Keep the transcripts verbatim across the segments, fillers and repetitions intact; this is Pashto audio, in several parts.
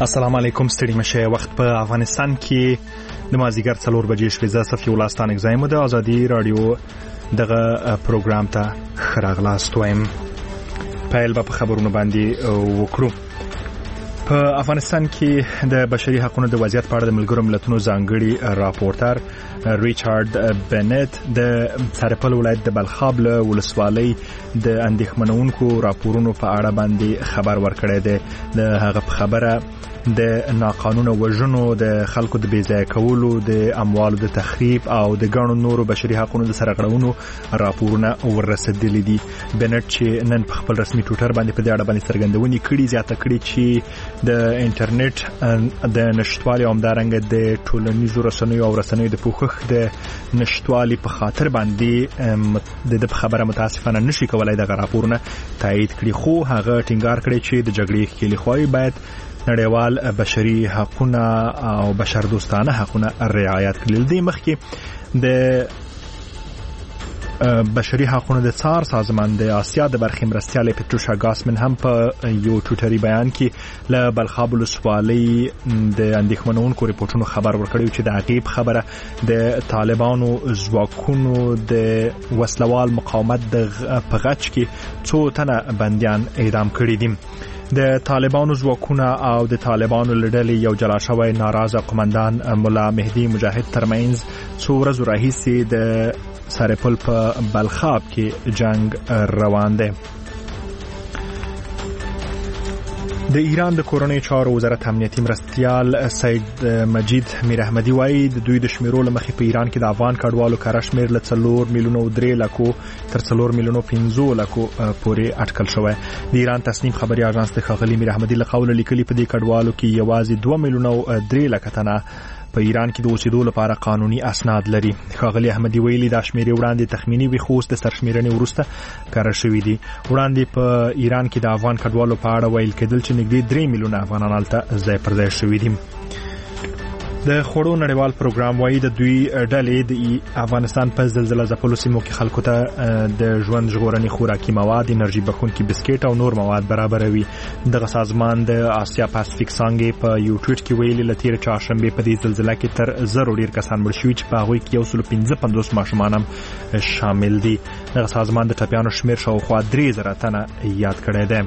السلام علیکم. ستړي مشه. وخت په افغانستان کې د مازیګر څلور بجې شوې. زه صفي الله ستانک زایم د ازادي رادیو دغه پروګرام ته خراغلاست وایم. پیل به په خبرونو باندې وکړو. په افغانستان کې د بشري حقوقو د وضعیت په اړه د ملګرو ملتونو ځانګړي راپورټر ریچارډ بنت د سرپل ولایت د بلخاب له ولسوالۍ د اندېښمنونکو راپورونو په اړه باندې خبر ورکړی دی. د هغه په خبره د ناقانونه وژنو، د خلکو د بیځای کولو، د اموالو د تخریب او د ګڼو نورو بشري حقوقو د سرغړونو راپورونه ورسېدلي دي. بنت چې نن په خپل رسمي ټویټر باندې په دې اړه باندې څرګندونې کړي، زیاته کړي چې د انټرنیټ د نشټوالي او همدارنګه د ټولنیزو رسنیو او رسنیو د پوښښ د نشټوالي په خاطر باندې د خبره متاسفانه نشي کولای دغه راپورونه تایید کړي، خو هغه ټینګار کړي چې د جګړې ښکېلې خواوې باید نړیوال بشري حقوقونه او بشر دوستانه حقوقونه رعایت کړي. د مخکې د بشري حقوقو د څار سازمان د آسیا د برخې مرستیال پټروشا ګاسمن هم په یو ټویټري بیان کې له بلخاب ولسوالۍ د اندېښمنونکو ریپورتونو خبر ورکړی چې د عقیب خبره د طالبانو ځواکونو د وسلوال مقاومت د په غچ کې څو تنه بنديان اعدام کړي دي. د طالبانو ځواکونه او د طالبانو لړلې یو جلا شوی ناراضه قومندان مولا مهدي مجاهد ترمنځ څو ورځې راهیسې د سرپل په بلخاب کې جنگ روان دی. د ایران د کورنۍ چارو وزارت امنیتي مرستیال سید مجید میر احمدی وایي د دوی د شمیرو لمخې په ایران کې د افغان کډوالو کره شمیر له څلور میلیونو درې لکو تر څلور میلیونو پنځو لکو پورې اټکل شوی. د ایران تصنیم خبري اژانس د ښاغلي میر احمدی له قوله لیکلي په دې کډوالو کې یوازې دوه میلیونو درې لکه تنه په ایران کې د اوسېدو لپاره قانوني اسناد لري. ښاغلي احمدی ویلي دا شمیرې وړاندې تخمینی وي، خو د سرشمیرنې وروسته کار شوې دي. وړاندې په ایران کې د افغان کډوالو په اړه ویل کېدل چې نږدې درې میلیونه افغانان هلته ځای پر ځای شوي دي. د خوړو نړیوال پروګرام وایي د دوی ډلې د افغانستان په زلزلہ ځپلو سیمو کې خلکو ته د ژوند ژغورنې خوراکي مواد، انرژي بخښونکي بسکټ او نور مواد برابروي. دغه سازمان د آسیا پاسفیک څانګې په یو ټویټ کې ویلي له تېره چهارشنبې په دې زلزلہ کې تر زرو ډېر کسان مړ شوي چې په هغوی کې یو سل پنځه پنځوس ماشومان هم شامل دي. دغه سازمان د ټپیانو شمېر شاوخوا درې زره تنه یاد کړی دی.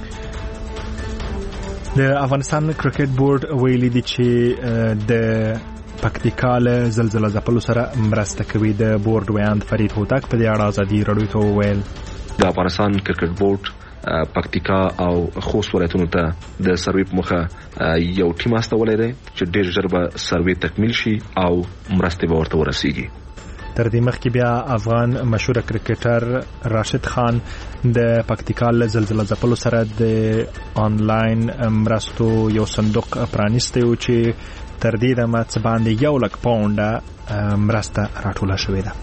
د افغانستان کرکټ بورډ ویلي دي چې د پکتیکا له زلزلہ ځپلو سره مرسته کوي. د بورډ ویاند فرید هوتک په دې اړه ازادي راډیو ته وویل د افغانستان کرکټ بورډ پکتیکا او خوست ولایتونو ته د سروې په مخه یو ټیم استولی دی چې ډېر ژر به سروې تکمیل شي او مرستې به ورته ورسیږي. تر دې مخکې بیا افغان مشهور کرکټر راشد خان د پکتیکا له زلزلہ ځپلو سره د آنلاین مرستو یو صندوق پرانیستی و چې تر دې دمه څه باندې یو لک پاونډه مرسته راټوله شوې ده.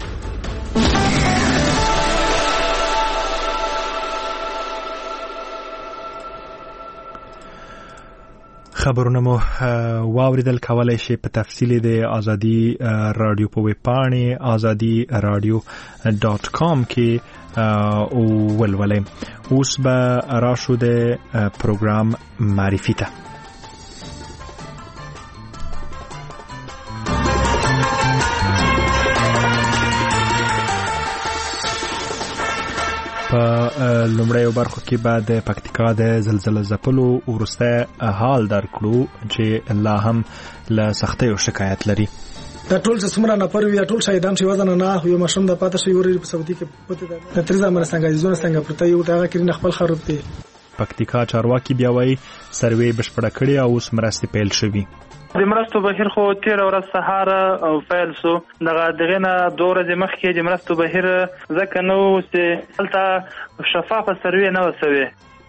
خبرونه مو واوریدل. کولای شي په تفصیل د ازادي رادیو په ویب پاڼې ازادي رادیو ډاټ کام کې ولولئ. اوس به راشو د پروګرام معرفي ته. په لومړیو برخو کې بعد پکتیکا د زلزلہ ځپلو وروسته حال درکړو چې لا هم له سختیو شکایت لري. دا ټول څومره نفر وي، ټول شهیدان شي، وزن نه یو مشم د پاتې شي ورې په سعودي کې پته ده. تر ځا مر څنګه ځونه څنګه پرته یو دا کې خپل خراب دي. پکتیکا چارواکي بیا وایي سروې بشپړه کړې او اوس مرستې پیل شوي. د مرستو بهیر خو تیر ورځ سهار او فعال سو. دغه دغه نه دوه ورځې مخکې د مرستو بهیر ځکه نو چې هلته شفافه سروې نه وسوي.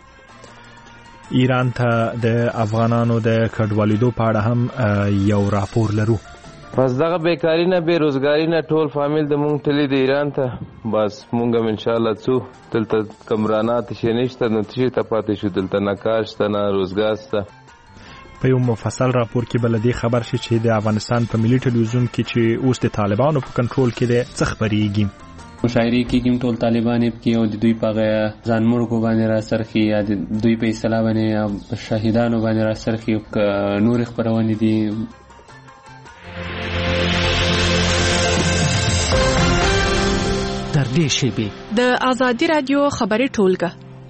ایران ته د افغانانو د کډوالېدو په اړه هم یو راپور لرو. پس دغه بیکاری نه بیروزګاری نه ټول فامیل د مونږ تللی د ایران ته، بس مونږ هم انشاءالله څو دلته کمرانات شي نشته، نو تشي ته پاتې شو، دلته نه کار شته نه روزګار شته. په یو مفصل راپور کې بلدي خبر شي چې د افغانستان په ملي ټلویزیون کې چې اوس د طالبانو په کنټرول کې دی څه خبرېږي. مشاعرې کې ټول طالبان کې او د دوی په ځان مرګو باندې را سرخي یا د دوی په اصطلاح باندې شهیدانو باندې را سرخي نور خبرونه دي. در دې شیبې د آزادي رادیو خبري ټولګه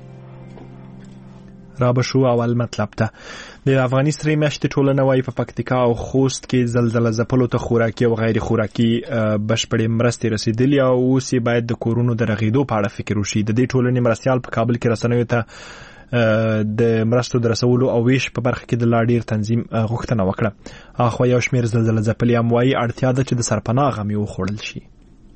را بشو اول مطلب ته د افغاني سرې میاشتې ټولنه وايي په پکتیکا او خوست کې زلزلہ ځپلو ته خوراکي او غیر خوراکي بشپړې مرستې رسیدلې او اوس یې باید د کورونو د رغېدو په اړه فکر وشي. د دې ټولنې مرستیال په کابل کې رسنیو ته د مرستو د رسولو او ویش په برخه کې د لا ډیر تنظیم غوښتنه وکړه. اخو یو شمېر زلزلہ ځپلي هم وايي اړتیا ده چې د سرپناه غم یې وخوړل شي.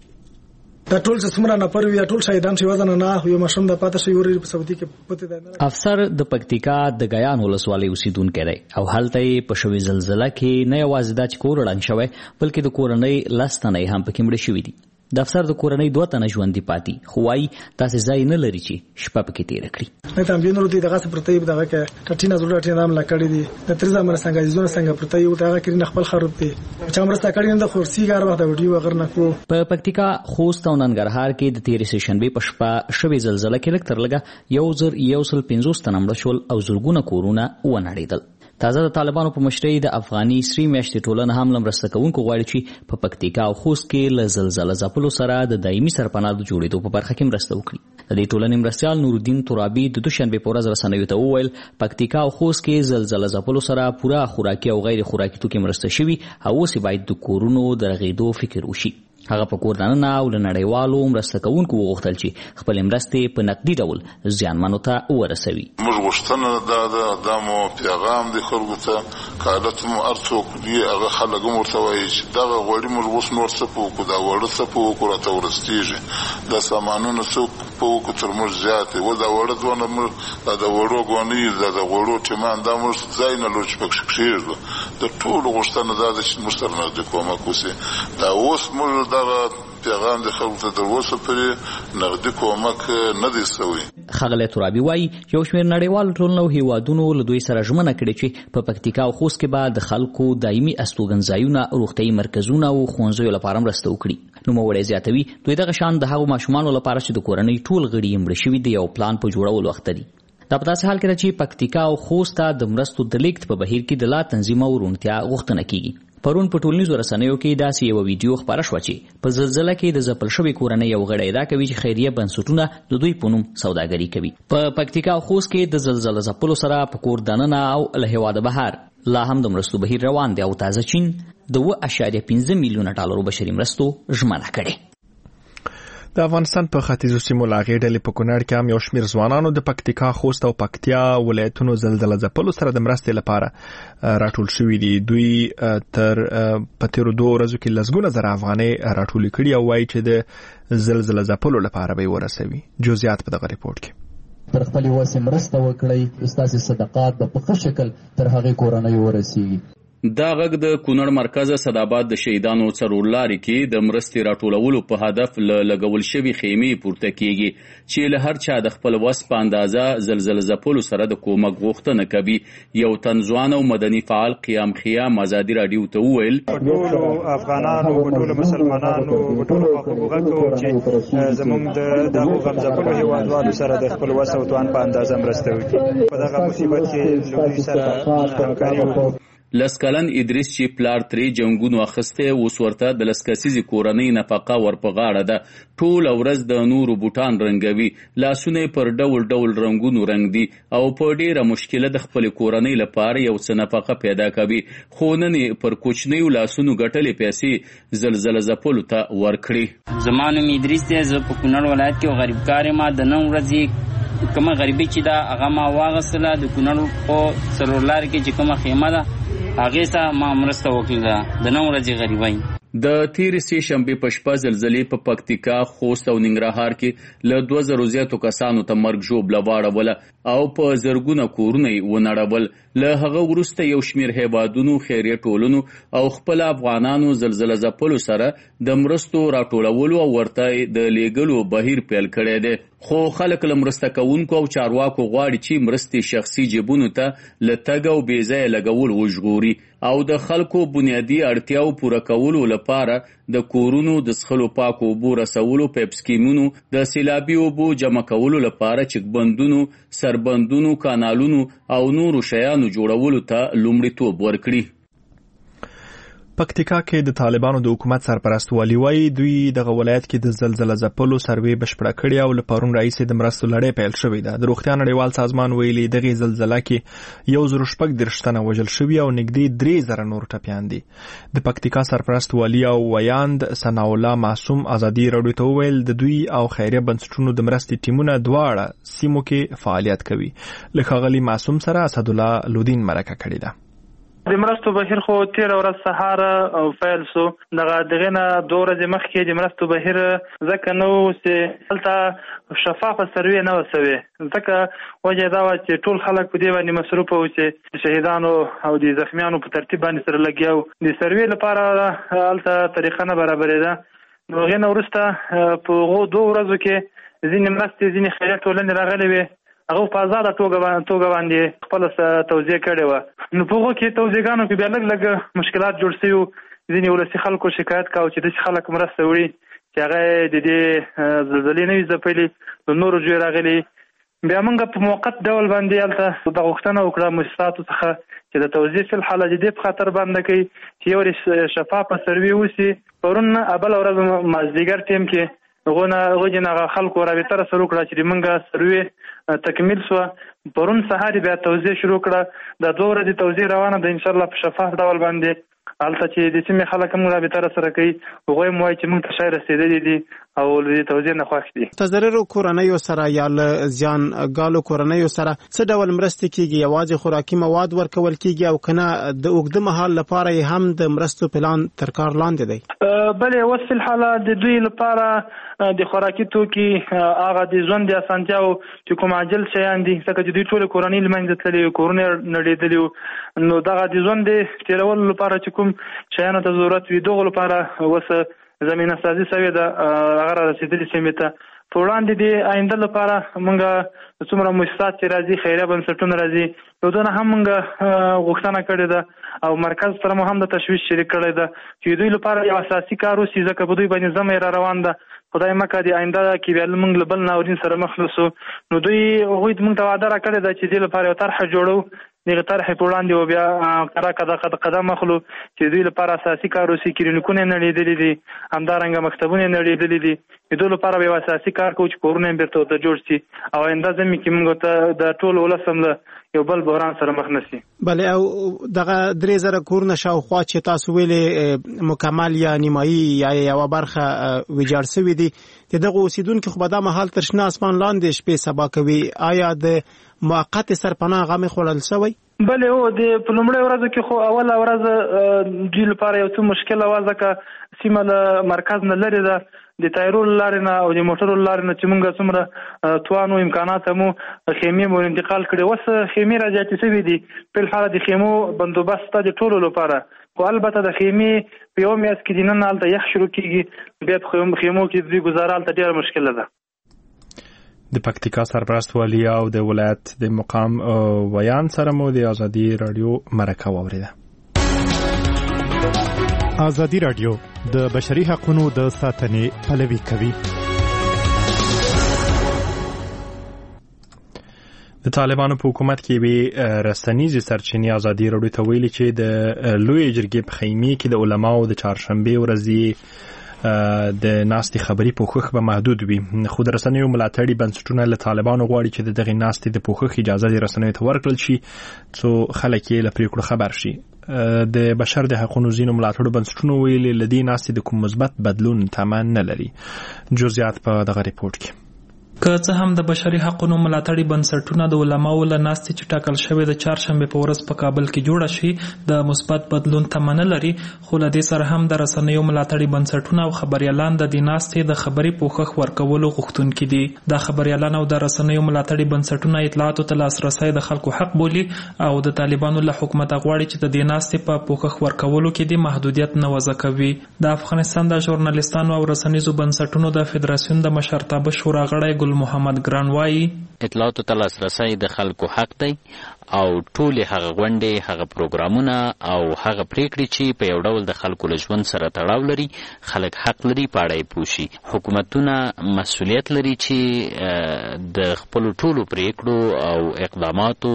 دا ټول څومره نفر وي ټول شهیدان شي وزن نه یو ماشوم د پاتې شي ورې په سعودي کې پته ده. افسر د پکتیکا د غیان ولسوالۍ اوسیدونکو دی او هلته په شوی زلزلہ کې نه یوازې د چکور وړاندې شوی بلکې د کورنۍ لستنې هم پکې مړ شوې دي. د افسر د کورنۍ دوه تنه ژوندۍ پاتې خو وايي تاسو ځای نه لري چې شپه پکې تیر کړی. نه تم بینو دي دغه څه پرته دغه کې ټټینا زړه ټینا نام لکړی دي د ترزه مر څنګه زونه څنګه پرته یو دغه کې خپل خراب دي چې مرسته کړی نه د خورسي ګار وخت ویډیو وغیر نه کو. په پکتیکا خوست او ننګرهار کې د تیر سشنبه په شپه شوی زلزلہ کې لکتر لګه یو زر یو سل پنځوس تنه مړ شول او زرګونه کورونه ونړېدل. تازه د طالبانو په مشرۍ د افغاني سری میاشتې ټولنه هم لمرسته کوونکو غواړي چې په پکتیکا او خوست کې له زلزلہ ځپلو سره د دایمي سرپناه د جوړېدو په برخه کې مرسته وکړي. د دې ټولنې مرستیال نورالدین ترابي د دوشنبه په ورځ رسنیو ته وویل پکتیکا او خوست کې زلزلہ ځپلو سره پوره خوراکي او غیر خوراکي توکي مرسته شوي او اوس باید د کورونو د رغېدو فکر وشي. هغه په کور دننه او له نړیوالو مرسته کوونکو وغوښتل چې خپل مرستې په نقدي ډول زیانمنو ته ورسوي. موږ غوښتنه دا ده دا مو پیغام دی خلکو ته کالت مو ارڅوک دی هغه خلک هم ورته وایي چې دغه غوړي موږ اوس نور څه په وکړو دا وړه څه په وکړو راته ورستېږي دا سامانونه څوک په وکړو تر موږ زیات دی و دا وړه دونه موږ دا د وړو ګونۍ دا د وړو ټیمان دا موږ ځای نه لرو چې پکې کښېږدو. د ټولو غوښتنه دا ده چې موږ سره نږدې کومک وشي. دا اوس موږ دغه پیغام د خلکو ته تر اوسه پورې نغدي کومک نه دی شوی. ښاغلی ترابي وایي یو شمېر نړیوالو ټولنو او هیوادونو له دوی سره ژمنه کړې چې په پکتیکا او خوست کې به د خلکو دایمي استوګنځایونه روغتیايي مرکزونه او ښوونځیو لپاره مرسته وکړي. نوموړی زیاتوي دوی دغه شان د هغو ماشومانو لپاره چې د کورنۍ ټول غړي یې مړه شوي دي یو پلان په جوړولو اخته دي. دا په داسې حال کې ده چې پکتیکا او خوست ته د مرستو د لیږد په بهیر کې د لا تنظیم او روڼتیا غوښتنه کیږي. پرون په ټولنیزو رسنیو کې داسې یو ویډیو خپاره شوه چې په زلزلہ کې د ځپل شوې کورنۍ یو غړی ادعا کوي چې خیریه بنسټونه د دوی په نوم سوداګري کوي. په پکتیکا او خوست کې د زلزلہ ځپلو سره په کور دننه او له هېواده بهر لا هم د مرستو بهیر روان دی او تازه چین د اوه اعشاریه پنځه میلیونه ډالرو بشري مرستو ژمنه کړې. د افغانستان په ختیځو سیمو لاغې ډلې په کونړ کې هم یو شمېر ځوانانو د پکتیکا خوست او پکتیا ولایتونو زلزلہ ځپلو سره د مرستې لپاره راټول شوي دي. دوی تر په تیرو دوه ورځو کې لسګونه زره افغانۍ راټولې کړي او وایي چې د زلزلہ ځپلو لپاره به یې ورسوي. جزئیات په دغه ریپورټ کې تر خپلې وسې مرسته وکړئ ستاسې صدقات به په ښه شکل تر هغې کورنۍ ورسیږي. دا غږ د کونړ مرکز صداباد د شهیدانو څلورلارې کې د مرستې راټولولو په هدف له لګول شوي خیمې پورته کیږي چې له هر چا د خپل وس په اندازه زلزلہ ځپلو سره د کومک غوښتنه کوي. یو تن ځوان او مدني فعال قیام خیام ازادي راډیو ته وویل ټولو افغانانو ټولو مسلمانانو ټولو خواخوږه کوم چې زموږ د دغه غم ځپلو هیوادوالو سره د خپل وس او توان په اندازه مرسته وکړي. په دغه مصیبت کې له دوی سره همکاري وکړو. لسکلن ادریس چې پلار ترې جنګونو اخسته اوس ورته د لسکسیزي کورنۍ نفقه ورپغاړه ده. ټول ورځ د نورو بوټان رنګوي لاسونه پر ډول ډول رنگونو رنگ دي او په ډیره مشکله د خپل کورنۍ لپاره یو څه نفقه پیدا کوي. خو نن پر کوچنیو لاسونو ګټلې پیسې زلزلہ ځپلو ته ورکړي. زما نوم ادریس دی. زه په کونړ ولایت کې غریبکار یم. د نن ورځې کومه غریبي چې ده هغه ما واغستله د کونړ په څلورلارې کې چې کومه خیمه ده هغې ته ما مرسته وکړله د نن ورځې غریبۍ. د تیرې سې شنبې په شپه زلزلې په پکتیکا خوست او ننګرهار کې له دوه زرو زیاتو کسانو ته مرګ ژوبله واړوله او په زرګونه کورونه یې ونړول. له هغه وروسته یو شمېر هیوادونو خیریه ټولنو او خپل افغانانو زلزلہ ځپلو سره د مرستو راټولولو او ورته د لیږلو بهیر پیل کړی دی. خو خلک له مرسته کوونکو او چارواکو غواړي چې مرستې شخصي جیبونو ته له تګ او بې ځایه لګول وژغوري او د خلکو بنیادی اړتیاو پوره کولو لپاره د کورونو د څښلو پاکو اوبو رسولو پیپ سکیمونو د سیلابي اوبو جمع کولو لپاره چکبندونو سربندونو کانالونو او نورو شیانو جوړولو ته لومړیتوب ورکړي. پکتیکا کې د طالبانو د حکومت سرپرست والی وایي دوی دغه ولایت کې د زلزلې ځپلو سروې بشپړه کړې او له پرون راهیسې د مرستو لړۍ پیل شوې ده. د روغتیا نړیوال سازمان ویلي دغه زلزلې کې یو زر شپږ دېرش تنه وژل شوي او نږدې درې زره نور ټپیان دي. د پکتیکا سرپرست والی او ویاند ثناء الله معصوم ازادي راډیو ته وویل د دوی او خیریه بنسټونو د مرستې ټیمونه دواړه سیمو کې فعالیت کوي. له ښاغلي معصوم سره اسدالله لودین مرکه کړې ده. د مرستو بهیر خو تیر ورځ سهار او فعال سو دغه دغه نه دوه ورځې مخکې د مرستو بهیر ځکه نو چې هلته شفافه سروې نه وسوي ځکه وجه دا و چې ټول خلک په دې باندې مصروف وو چې شهیدانو او د زخمیانو په ترتیب باندې سره لګیاو. د سروې لپاره هلته طریقه نه برابرې ده. نو هغه وروسته په غو دوه ورځو کې ځینې مرستې ځینې خیریه ټولنې راغلې وې هغه په آزاده توګه باندې خپل توزیع کړې وه. نو په هغو کې توزیعګانو کې بیا لږ لږ مشکلات جوړ شوي وو. ځینې ولسي خلکو شکایت کاوه چې داسې خلک مرسته وړي چې هغه د دې زلزلې نه وي ځپلي د نورو جوی راغلي. بیا موږ په موقت ډول باندې هلته د غوښتنه وکړه مؤسساتو څخه چې د توزیع فی الحال د دې په خاطر باندې کوي چې یو شفافه سروې وسي. پرون بله ورځ مازدیګر ټیم کې غونه غوجنه خلکو رابطه سره وکړه چې موږ سروې تکمیل شو. پرون سهار بیا توزیع شروع کړه. د دوه ورځې توزیع روانه ده ان شاء الله په شفاف ډول باندې. هلته چې د سیمې خلک هم رابطه سره کوي هغوی هم وایي چې موږ ته شی رسېدلي دي او د توزیع نه خوښ دي. تضررو کورنیو سره یا له زیانګالو کورنیو سره څه ډول مرستې کیږي؟ یوازې خوراکي مواد ورکول کیږي او کنه د اوږده مهال لپاره هم د مرستو پلان تر کار لاندې دی؟ بلې اوس فی الحال د دوی لپاره د خوراکي توکي هغه د ژوند د اسانتیاو چې کوم عاجل شیان دي ځکه چې دوی ټولې کورنۍ له منځه تللي کورونه نړېدلي وو. نو دغه د ژوند د تېرولو لپاره چې کوم شیانو ته ضرورت وي دغو لپاره اوس زمینه سازي شوې ده هغه را رسېدلي سیمې ته. په وړاندې د آینده لپاره موږ څومره مؤسسات چې راځي خیریه بنسټونه راځي نو دونه هم موږ غوښتنه کړې ده او مرکز سره مو هم د تشویش شریک کړی ده چې دوی لپاره یو اساسي کار وسي ځکه په دوی باندې زمه را روان ده. خدای مکه د آینده کې بیا موږ له بل ناورین سره مخ نشو. نو دوی هغوی موږ ته وعده راکړې ده چې دې لپاره یو طرحه جوړو. دغه طرحې په وړاندې و بیا قرا قدا قدم اخلو چې دوی لپاره اساسي کار وسي. کلینیکونه نړېدلي دي همدارنګه مکتبونه نړېدلي دي. د دوی لپاره یو اساسي کار کوو چې کورونه یې بیرته ورته جوړ شي او آینده زمي کې موږ ته د ټول ولس هم یو بل بحران سره مخ نشي. بله او دغه درې زره کورونه شاوخوا چې تاسو ویلې مکمل یا نیمایي یا یوه برخه ویجاړ شوي دي د دغو اوسیدونکو خو به دا مهال تر شنه اسمان لاندې شپې سبا کوي. آیا د موقت سرپناه غمې خوړل شوی؟ بله هو د په لومړۍ ورځو کې خو اوله ورځ دوی لپاره یو څه مشکله وه ځکه سیمه له مرکز نه لرې ده. د تایرو له لارې نه او د موټرو له لارې نه چې موږ څومره توانو امکانات مو خیمې مو انتقال کړې. اوس خیمې را زیاتې شوي دي. په الحال د خیمو بندوبست شته د ټولو لپاره خو البته د خیمې په یو میاشت کې د نن هلته یخ شروع کېږي بیا په خیمو کې دوی ګزاره هلته ډېره مشکله ده. د پکتیکا سرپرست والی او د ولایت د مقام ویان سره مو د ازادي راډیو مرکه واوریده. ازادي راډیو د بشري حقوقو د ساتنې پلوي کوي. د طالبانو په حکومت کې به رسنیزي سرچینې ازادي راډیو ته ویلي چې د لوی جرګې په خیمه کې د علماو د چهارشنبه ورځې د ناستي خبري پوښښ به محدود وي. خو د رسنیو ملاتړي بنسټونه له طالبانو غواړي چې د دغه ناستي د پوښښ اجازه د رسنیو ته ورکړل شي څو خلک یې له پریکړو خبر شي. د بشر د حقوقو زینو ملاتړو بنسټونو ویلي لدی ناستي د کوم مثبت بدلون تمن نه لري. جزئیات په دغه ریپورت کې. که څه هم د بشري حقوقو ملاتړي بنسټونه د علماو له ناستې چې ټاکل شوی د چهارشنبه په ورځ په کابل کې جوړه شي د مثبت بدلون تمه نه لري خو له دې سره هم د رسنیو ملاتړي بنسټونه او خبريالان د دې ناستې د خبري پوښښ ورکولو غوښتونکي دي. د خبريالان او د رسنیو ملاتړي بنسټونه اطلاعاتو ته لاسرسی د خلکو حق بولي او د طالبانو له حکومت غواړي چې د دې ناستې په پوښښ ورکولو کې د محدودیت نه وضع کوي. د افغانستان د ژورنالیستانو او رسنیزو بنسټونو د فدراسیون د مشرتابه شورا غړی محمد ګران وايي اطلاعاتو ته لاسرسی د خلکو حق دی او ټول هغه غونډې هغه پروګرامونه او هغه پریکړې چې په یو ډول د خلکو له ژوند سره تړاو لري خلک حق لري په اړه یې پوه شي. حکومتونه مسؤلیت لري چې د خپلو ټولو پریکړو او اقداماتو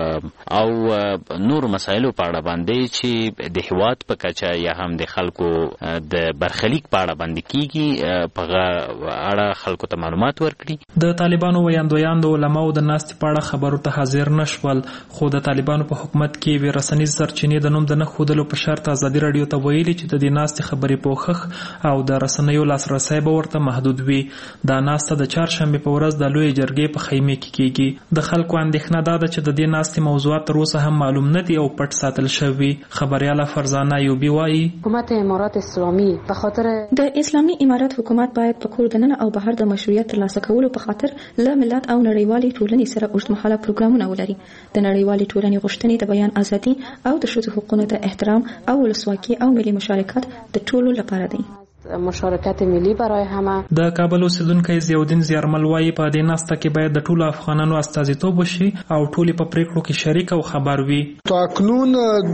او نور مسایلو په اړه باندې چې د هیواد په کچه یا هم د خلکو د برخلیک په اړه باندې کیږي په اړه خلکو ته معلومات ورکړي. د طالبانو ویاندویان د علماو د ناستې په اړه خبرو ته حاضر نشول، خو د طالبانو په حکومت کې وی رسنیز سرچینې د نوم د نه ښودلو په شرط ازادي راډیو ته ویلي چې د دې ناستې خبرې پوښښ او د رسنیو لاسرسی به ورته محدود وي. دا ناسته د چهارشنبې په ورځ د لویې جرګې په خیمې کې کیږي. د خلکو اندېښنه دا ده چې د دې ناستې موضوعات تر اوسه هم معلوم نه دي او پټ ساتل شوي. خبرياله فرزانه ایوبی وایي حکومت امارات اسلامي په خاطر د اسلامي امارات حکومت باید په کور دننه او بهر د مشروعیت ترلاسه کولو په خاطر له ملت او نړیوالې ټولنې سره اوږدمهاله پروګرامونه ولري. د نړیوالې ټولنې غوښتنې د بیان ازادي او د ښځو حقوقو ته احترام او ولسواکي او ملي مشارکت د ټولو لپاره دی. مشارکت ملی برای همه. د کابل اوسیدونکی ضیاءالدین زیارمل وایي په دې ناسته کې باید د ټولو افغانانو استازیتوب وشي او ټول په پریکړو کې شریک او خبر وي. تاکنون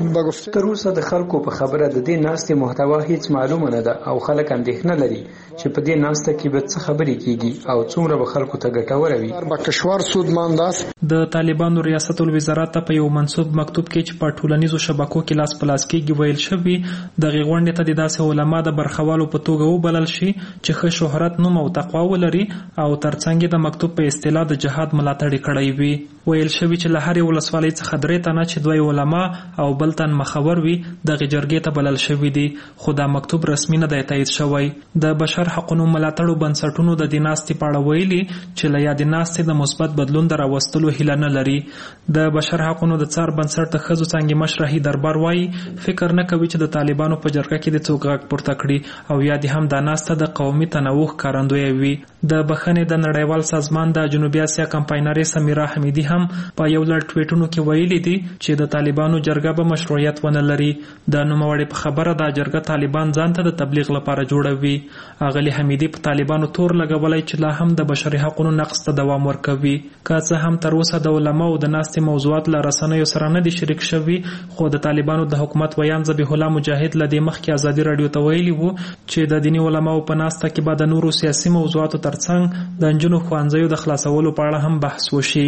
تر اوسه د خلکو په خبره د دې ناستې محتوا هیڅ معلومه نه ده او خلک اندېښنه لري چې په دې ناسته کې به څه خبرې کیږي او څومره به خلکو ته ګټوره وي. بکشوار سودمانداس د طالبانو ریاست الوزارت ته په یو منسوب مکتوب کې چې په ټولنیزو شبکو کې لاس په لاس کېږي ویل شوي د غونډې ته د داسې علما د برخوالو په توګه وبلل شي چې ښه شهرت نوم او تقوا ولري او ترڅنګ د مکتوب په اصطلاح د جهاد ملاتړ کړی وي. ویل شوي چې له هرې ولسوالۍ څخه درې تنه چې دوی علما او بل تن مخور وي دغه جرګې ته بلل شوي دي، خو دا مکتوب رسمي نه دی تایید شوی. د بشر حقوقو ملاتړو بنسټونو د دې ناستې په اړه ویلي چې له یادې ناستې د مثبت بدلون د راوستلو هیله نه لري. د بشر حقوقو د څار بنسټ د ښځو څانګې مشر هی دربار وایي فکر نه کوي چې د طالبانو په جرګه کې د څوک غږ پورته کړي او یا دې هم دا ناسته د قومي تنوع ښکارندوی وي. د بخښنې د نړیوال سازمان د جنوبي اسیا کمپاینرې سمیرا حمیدي هم په یو لړ ټویټونو کې ویلي دي چې د طالبانو جرګه به مشروعیت ونه لري. د نوموړې په خبره دا جرګه طالبان ځان ته د تبلیغ لپاره جوړوي. اغلې حمیدي په طالبانو تور لګولای چې لا هم د بشري حقوقو نقض ته دوام ورکوي. که څه هم تر اوسه د علماو د ناستې موضوعات له رسنیو سره نه دي شریک شوي، خو د طالبانو د حکومت ویان ذبیح الله مجاهد له دې مخکې ازادي راډیو ته ویلي وو چې د دیني علماو په ناسته کې به د نورو سیاسي موضوعاتو ترڅنګ د نجونو ښوونځیو د خلاصولو په اړه هم بحث وشي.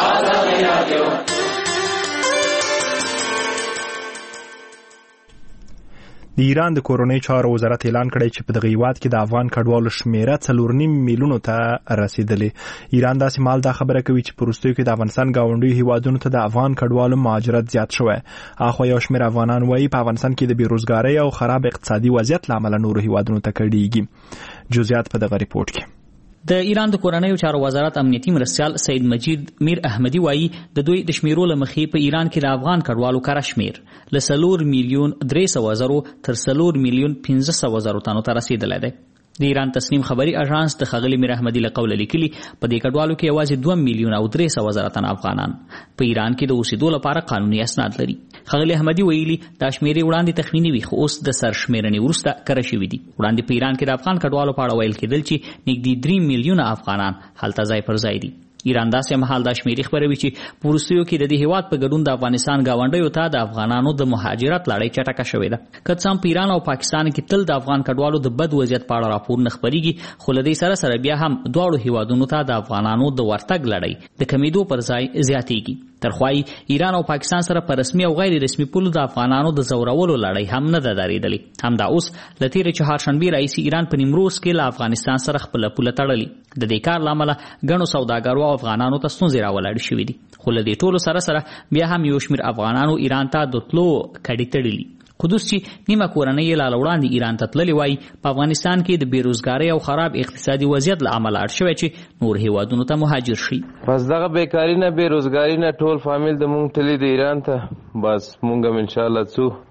د ایران د کورنۍ چارو وزارت اعلان کړی چې په دغه هیواد کې د افغان کډوالو شمیره څلور نیم میلیونو ته رسیدلې. ایران داسې مال دا خبره کوي چې په وروستیو کې د افغانستان ګاونډیو هیوادونو ته د افغان کډوالو مهاجرت زیات شوی. اخوا یو شمېر افغانان وایي په افغانستان کې د بیروزګارۍ او خراب اقتصادي وضعیت له امله نورو هیوادونو ته کډیږي. جزئیات په دغه ریپورت کې. د ایران د کورنیو چارو وزارت امنیتي مرستیال سید مجید میر احمدی وایي د دوی د شمیرو له مخې په ایران کې د افغان کډوالو کره شمیر له څلور میلیون درې سوه زرو تر څلور میلیون پنځه سوه زرو تنو ته رسیدلی دی. د ایران تصنیم خبري اژانس د ښاغلي میر احمدي له قوله لیکلي په دې کډوالو کې یوازې دوه میلیون او درې سوه زره تنه افغانان په ایران کې د اوسېدو لپاره قانوني اسناد لري. ښاغلي احمدي ویلي دا شمیرې وړاندې تخمیني وي خو اوس د سرشمیرنې وروسته کره شوي دي. وړاندې په ایران کې د افغان کډوالو په اړه ویل کېدل چې نږدې درې میلیونه افغانان هلته ځای پر ځای دي. ایران داسې مهال دا شمیرې خبروي چې په وروستیو کې د دې هیواد په ګډون د افغانستان ګاونډیو ته د افغانانو د مهاجرت لړۍ چټکه شوې ده. که څه هم په ایران او پاکستان کې تل د افغان کډوالو د بد وضعیت په اړه راپورونه خپریږي، خو له دې سره سره بیا هم دواړو هیوادونو ته د افغانانو د ورتګ لړۍ د کمیدو پر ځای زیاتېږي. ترخوای ایران او پاکستان سره په رسمي او غیر رسمي پولو د افغانانو د زورولو لړۍ هم نه ده درېدلې. همدا اوس له تېرې چهارشنبې راهیسې ایران په نیمروز کې له افغانستان سره خپله پوله تړلې. د دې کار له امله ګڼو سوداګرو او افغانانو ته ستونزې راولاړې شوي دي، خو له دې ټولو سره سره بیا هم یو شمېر افغانانو ایران ته د تلو کډې تړلي. قدوس چې نیمه کورنۍ یې لا وړاندې ایران ته تللې وایي په افغانستان کې د بیروزګارۍ او خراب اقتصادي وضعیت له امله اړ شوی چې نور هیوادونو ته مهاجر شي. بس دغه بیکاري نه بیروزګاري نه ټول فامیل د مونږ تللی د ایران ته، بس مونږ هم انشاءالله څو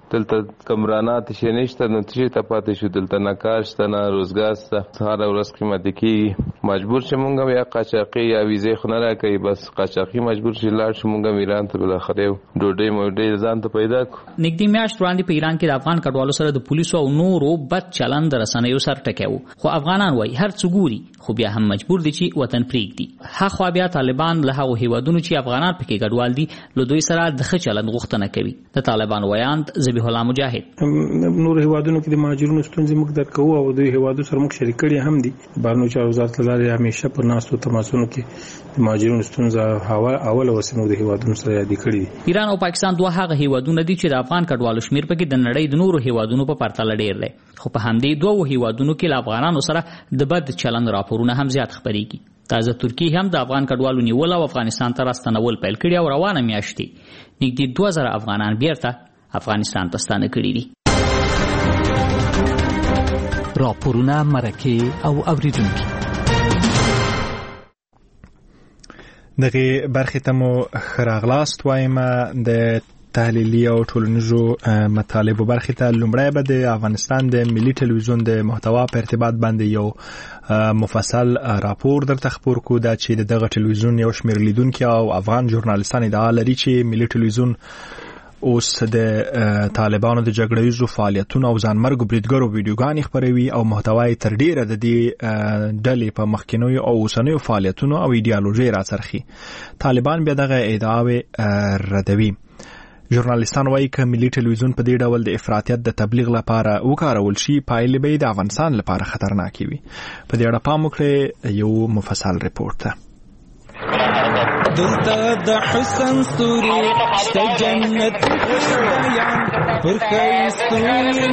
دلته کمرانات شي نشته نو چې ته پاتې شو دلته نه کار شته نه روزګار شته هر ورځ قیمتي کېږي مجبور چې مونږ یا قاچاقي یا ویزې خو نه راکوي بس قاچاقي مجبور چې لاړ شو مونږ ایران ته بالاخره ډوډۍ موډۍ ځان ته پیدا کړو نږدې میاشت وړاندې په ایران کې د افغان کډوالو سره د پولیسو او نورو بد چلند د رسنیو سره ټکی و خو افغانان وایي هر څه ګوري خو بیا هم مجبور دي چې وطن پرېږدي هاخوا بیا طالبان له هغو هیوادونو چې افغانان پکې ګډوال دي له دوی سره د ښه چلند غوښتنه کوي د طالبان ویاند ذبیح الله مجاهد نور هیوادونو کې د مهاجرونو ستونزې موږ درک کوو او دوی هیوادو سره موږ شریک کړي هم دي بهرنیو چارو وزارت له لارې همیشه پر ناستو تماسونو کې د مهاجرونو ستونزه اول وسیمو د هیوادونو سره یادې کړي ایران او پاکستان دوه هغه هیوادونه دي چې د افغان کډوالو شمیر پکې د نړۍ د نورو هیوادونو په پرتله ډیر دی خو په همدې دوه هیوادونو کې له افغانانو سره د بد چلند راپورونه هم زیات خپرېږي تازه ترکی هم د افغان کډوالو نیول او افغانستان ته راستنول پیل کړي او روانه میاشتې نږدې دوه زره افغانان بیرته افغانستان ته ستانه کړي دي راپورونه مرکه او اوریدونکي دغه برخه ته مو خراغلاست وایم د تحلیلي او ټولنیزو مطالبو برخه ته لومړی به د افغانستان د ملي ټلویزیون د محتوا په ارتباط باندې یو مفصل راپور درته خبر کو دا چې دغه ټلویزیون یو شمېر لیدونکي او افغان ژورنالیستان ادعا لري چې ملي ټلویزیون اوس د طالبانو د جګړهیزو فعالیتونو او ځانمرګو بریدګرو ویډیوګانې خپروي او محتوای تر ډیره د دې ډلې په مخکینیو او اوسنیو فعالیتونو او ایډیالوژي راڅرخي طالبان بیا دغه ادعاوې ردوي ژورنالیستان وایي چې ملي ټلویزیون په دې ډول د افراطیت د تبلیغ لپاره وکارول شي پایلې به د افغانستان لپاره خطرناکې وي په دې اړه پام وکړئ یو مفصل ریپورت ته دلته د حسن ستوري شته جنت پر خیستوري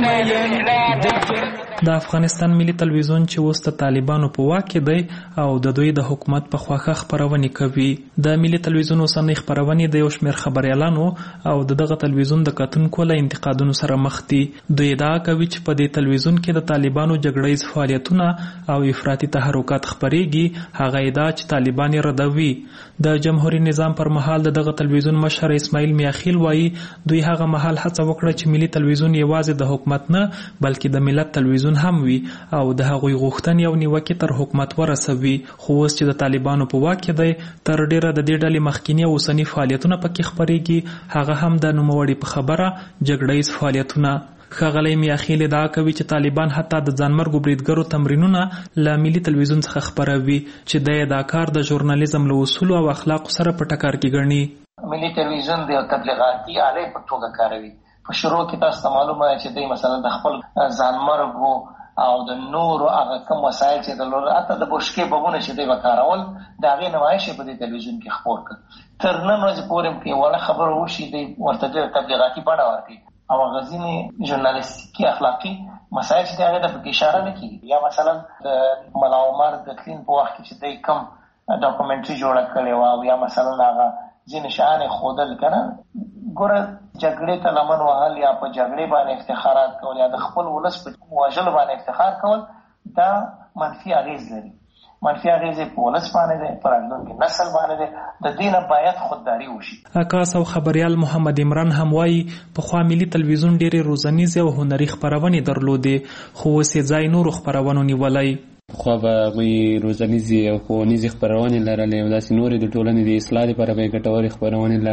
مین د افغانستان ملي تلویزیون چې اوس د طالبانو په واک کې دی او د دوی د حکومت په خواخه خبرونه کوي د ملي تلویزیون اوسنۍ خبرونه د یو شمېر خبريالانو او دغه تلویزیون د کتونکو له انتقادونو سره مخ دي دوی ادعا کوي چې په دې تلویزیون کې د طالبانو جګړهیز فعالیتونه او افراطي تحرکات خبريږي هغه ادعا چې طالبان ردوي د جمهوریت نظام پر مهال دغه تلویزیون مشر اسماعیل میاخیل وایي دوی هغه مهال هڅه وکړه چې ملي تلویزیون یوازې د حکومت نه بلکې د ملت تلویزیون هم وي او د هغوی غوښتنې او نیوکې تر حکومت ورسوي خو اوس چې د طالبانو په واک کې دی تر ډیره د دې ډلې مخکینی او اوسني فعالیتونه پکې خپرېږي هغه هم د نوموړي په خبره جګړهیز فعالیتونه ښاغلی میاخیل ادعا کوي چې طالبان حتی د ځانمرګو بریدګرو تمرینونه له ملي تلویزیون څخه خپروي چې د دا کار د ژورنالیزم له اصولو او اخلاقو سره په ټکر کې ګڼي ملي تلویزیون د تبلیغاتي آلې په توګه کاروي په شروع کې تاسو ته معلومه ده چې دوی مثلا د خپل ځانمرګو او د نورو هغه کوم وسایل چې د لور اته د بوشکې بمونه چې دوی وکارول د هغې نمایش په دې تلویزیون کې خپور کړ تر نن ورځې پورې کې وړه خبره وشي دوی ورته ډېره تبلیغاتي بڼه ورکوي او هغه ځینې ژورنالیستیکي اخلاقي مسایل چې د هغې ته پکې اشاره نه کېږي یا مثلا د ملا عمر د تلین په وخت کې چې دوی کوم ډاکومنټري جوړه کړې وه او یا مثلا هغه ځینې شیان یې ښودل که نه ګوره جګړې ته لمن وهل یا په جګړې باندې افتخارات کول یا د خپل ولس په وژلو باندې افتخار کول دا منفي اغېز لري منفي اغېزې په ولس باندې دی په راتلونکي نسل باندې دی د دې نه باید خودداري وشي عکاس او خبریال محمد عمران هم وایي پخوا ملي تلویزیون ډېرې روزنیزې او هنري خپرونې درلودې خو اوس یې ځای نورو خپرونو نیولی خو به هغوی روزنیزې او ښوونیزې خپرونې لرلې او داسې نورې د ټولنې د اصلاح لپاره به یې ګټورې خپرونې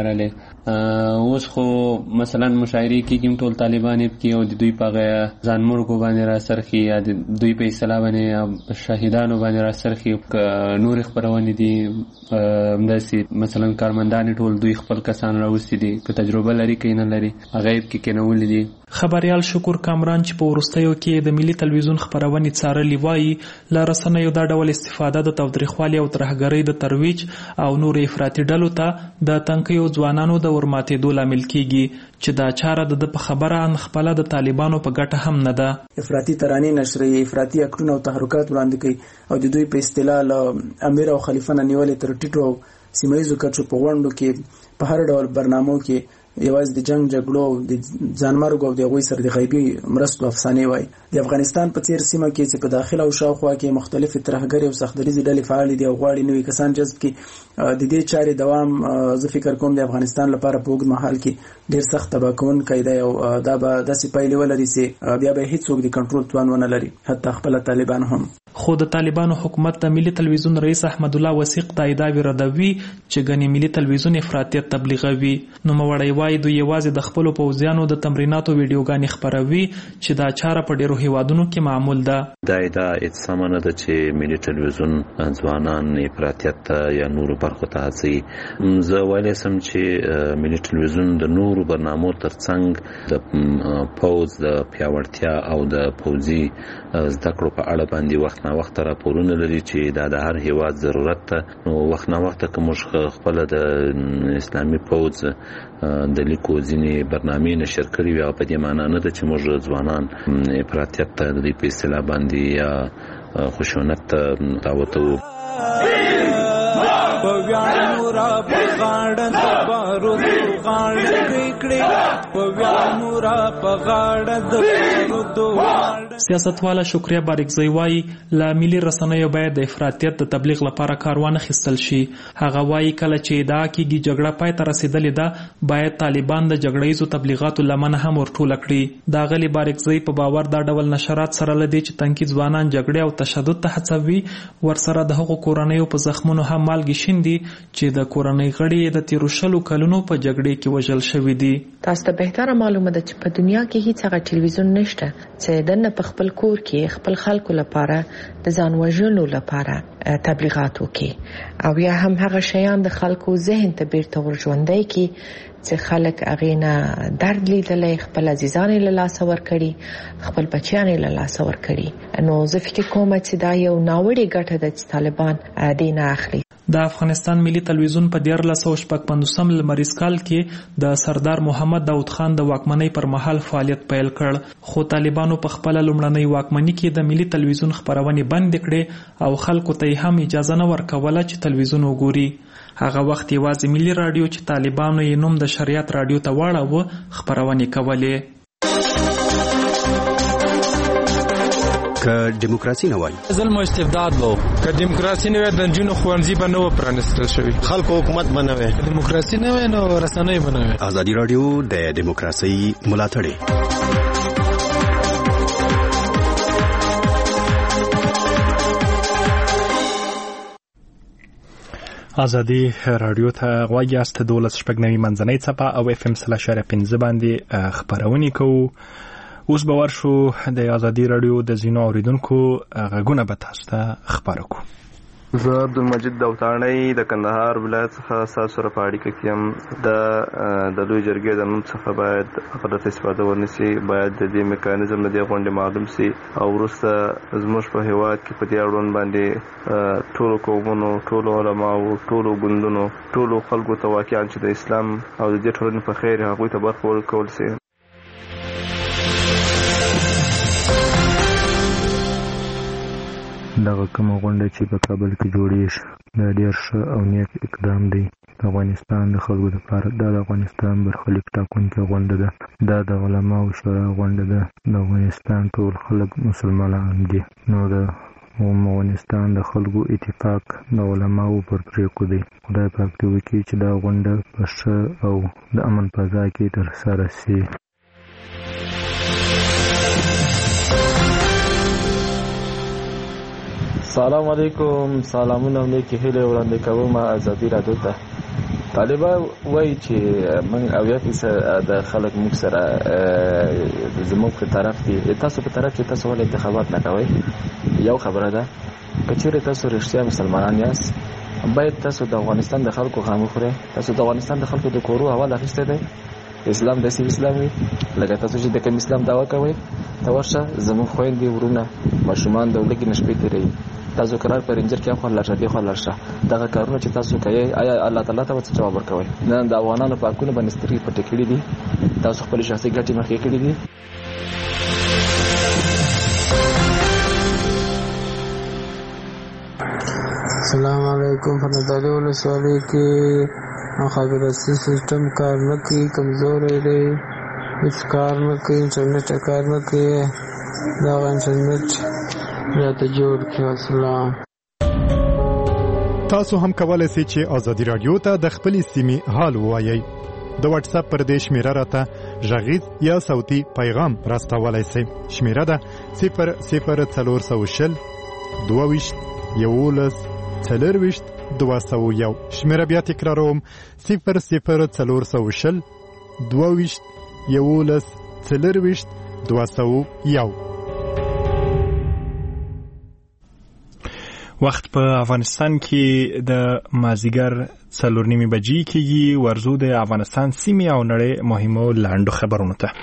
لرلې اوس خو مثلا مشاعرې کېږي هم ټول طالبان یې پکې او د دوی په هغه ځانمرګو باندې راڅرخي یا د دوی په اصطلاح باندې شهیدانو باندې راڅرخي نورې خپرونې دي همداسې مثلا کارمندان ټول دوی خپل کسان راوستي دي که تجربه لري که نه لري هغه یې پکې کېنولي دي خبریال شکور کامران چې په وروستیو کې د ملي تلویزیون خپرونې څارلي وایي له رسنیو دا ډول استفاده د تاوتریخوالي او ترهګرۍ د ترویج او نور افراطي ډلو ته د تنکیو ځوانانو د ورماتېدو لامل کیږي چې دا چاره د په خبره ان خپله د طالبانو په ګټه هم نه ده افراطي ترانې نشري افراطي اکټونه او تحرکات وړاندې کوي او د دوی په اصطلاح له امیر او خلیفه نه نیولې تر ټیټو سیمه ییزو کچو په غونډو کې په هر ډول برنامو کې یوازې د جنگ جګړو د ځانمرګ او د غوي سره د غیبي مرستو افسانې وای. د افغانستان په څیر سیمه کې چې په داخله او شاوخوا کې مختلف ترهګری او سختدریزي ډلې فعال دي او غواړي نوې کسان جذب کړي، د دې چارې دوام زه فکر کوم د افغانستان لپاره په اوږد مهال کې ډیر سخت تباه کوونکی دی او دا به داسې پایلې ولري چې بیا به هیڅوک د کنټرول توان ونه لري، حتی خپل طالبان هم. خو د طالبانو حکومت د ملي تلویزیون رئیس احمد الله وثیق دا ادعاوې ردوي چې ګنې ملي تلویزیون افراطیت تبلیغوي. نوموړی وایي دوی یوازې د خپلو پوځیانو د تمریناتو ویډیوګانې خپروي چې دا چاره په ډیرو هیوادونو کې معمول ده. دا ادعا اتصامه نه ده چې ملي تلویزیون ځوانان افراطیت ته یا نورو برخو ته هڅوي. زه ویلی سم چې ملي تلویزیون د نورو برنامو ترڅنګ د پوځ د پیاوړتیا او د پوځي زده کړو په اړه باندې وخت نا وخت راپورونه لري چې دا د هر هیواد ضرورت ده. نو وخت نا وخت که موږ خپل د اسلامي پوځ د لیکو ځینې برنامې نشر کړي وي، په دې معنا نه ده چې موږ ځوانان افراطیت ته د دې په اصطلاح باندې یا خشونت ته دعوت وو. پویانو را پغاړه د بارو غاړه کړي پویانو را پغاړه د بارو. سیاستواله شکریه بارکزی وایي له ملي رسنیو باید د افراطیت د تبلیغ لپاره کار وانخیستل شي. هغه وایي کله چې ادعا کیږي جګړه پای ته رسیدلې ده باید طالبان د جګړیزو تبلیغاتو لمنه هم ورټوله کړي. د غلی بارکزی په باور دا ډول نشرات سره لدی چې تنکي ځوانان جګړې او تشدد ته هڅوي، ورسره د هغو کورنیو په زخمونو هم مالګې شیندي چې د کورنۍ غړي د تیرو شلو کلونو په جګړې کې وژل شوي دي. تاسو ته بهتره معلومه ده چې په دنیا کې هیڅ هغه ټلویزیون نشته چې دنه په خپل کور کې خپل خلکو لپاره د ځان وژلو لپاره تبلیغات وکړي او یا هم هغه شیان د خلکو ذهن ته بیرته ورژوندي کړي چې خلک هغې نه درد لیدلی، خپل عزیزان یې له لاسه ورکړي، خپل بچیان یې له لاسه ورکړي. نو زه فکر کوم چې دا یو ناوړې ګټه ده چې طالبان دې نه اخلي. د افغانستان ملي تلویزیون په دیارلس سوه شپږ پنځوسم لمریز کال کې د سردار محمد داود خان د واکمنۍ پر مهال فعالیت پیل کړ، خو طالبانو په خپله لومړنۍ واکمني کې د ملي تلویزیون خپرونې بندې کړې او خلکو ته یې هم اجازه نه ورکوله چې تلویزیون وګوري. هغه وخت یوازې ملي راډیو چې طالبانو یې نوم د شریعت راډیو ته واړاوه خپرونې کولې. که دیموکراسي نه وای ظلم او استبداد وو، که دیموکراسي نه وای د نجونو ښوونځي به نه و پرانیستل شوي، خلکو حکومت به نه وای، دیموکراسي نه وای نو رسنۍ به نه وای. ازادي راډیو د دیموکراسي ملاتړی. ازادي راډیو ته غواړي است دولس شپږ نوي منځنۍ څپه او اف ام سلا شارع پنځه باندې خبرونه کوو. اوس به ورشو د ازادي راډیو د زینو اوریدونکو غږونه به تاسو ته خبرو کوو. زه عبدالمجید داوطاڼی د کندهار ولایت څخه ستاسو سره په اړیکه کې یم. د د لوی جرګې د نوم څخه باید غلط استفاده ونشي، باید د دې میکانیزم د دې غونډې معلوم سي او وروسته زموږ په هیواد کې په دې اړوند باندې ټولو قومونو، ټولو علماو، ټولو ګوندونو، ټولو خلکو ته واقعا چې د اسلام او د دې ټولنې په خیر هغوی ته برخه ورکول سي. دغه کومه غونډه چې په کابل کې جوړیږي دا ډېر ښه او نیک اقدام دی. د افغانستان د خلکو لپاره دا د افغانستان برخلیک ټاکونکې غونډه ده. دا د علماو شورا غونډه ده. د افغانستان ټول خلک مسلمانان دي، نو د افغانستان د خلکو اتفاق د علماو پر پریکړو دی. خدای پاک دې وکړي چې دا غونډه په ښه او د امن فضا کې ترسره شي. سلام علیکم، سلامونه نیکی هیله وړاندې کوم ازادي راډیو ته. طالبان وایي چې موږ اویا فیصد د خلک موږ سره زموږ په طرف دي. تاسو په طرف چې تاسو ولې انتخابات نه کوئ؟ یو خبره ده، که چیرې تاسو رښتیا مسلمانان یاست باید تاسو د افغانستان د خلکو غم وخورئ. تاسو د افغانستان د خلکو د کورو اول اخیستی دی. اسلام داسې اسلام وي لکه تاسو چې د کوم اسلام دعوا کوئ. ته ورشه، زموږ خویندې ورونه ماشومان د ولږې نه شپې تېروي. تاسو قرار په رنجر کې خپل لارښه دی خپل لارښه دغه کارونه چې تاسو کوي آیا الله تعالی ته څه جواب ورکوي؟ نن د افغانانو په حقونو باندې سترګې پټې کړې دي، تاسو خپل شخصي ګټې مخکې کړې دي. السلام علیکم. په نادالي ولسوالۍ کې مخابراتي سیستم کار نه کوي، کمزوری دی، هیڅ کار نه کوي، انټرنیټ کار نه کوي. دا انټرنیټ راته جوړ کړي. السلام. تاسو هم کولای شئ چې ازادي رادیو ته د خپلې سیمې حال ووایئ. د واتس اپ پر دې شمیره راته غږیز یا صوتي پیغام راستولای شئ. شمیره ده صفر صفر څلور سوه شل دوه ویشت یولس څلور ویشت دوه سوه یو. شمیره بیا تکراروم صفر صفر څلور سوه شل دوه ویشت یولس څلور ویشت دوه سوه یو. وخت په افغانستان کې د مازیګر څلور نیمې بجې کېږي. ورځو د افغانستان سیمې او نړۍ مهمو لنډو خبرونو ته.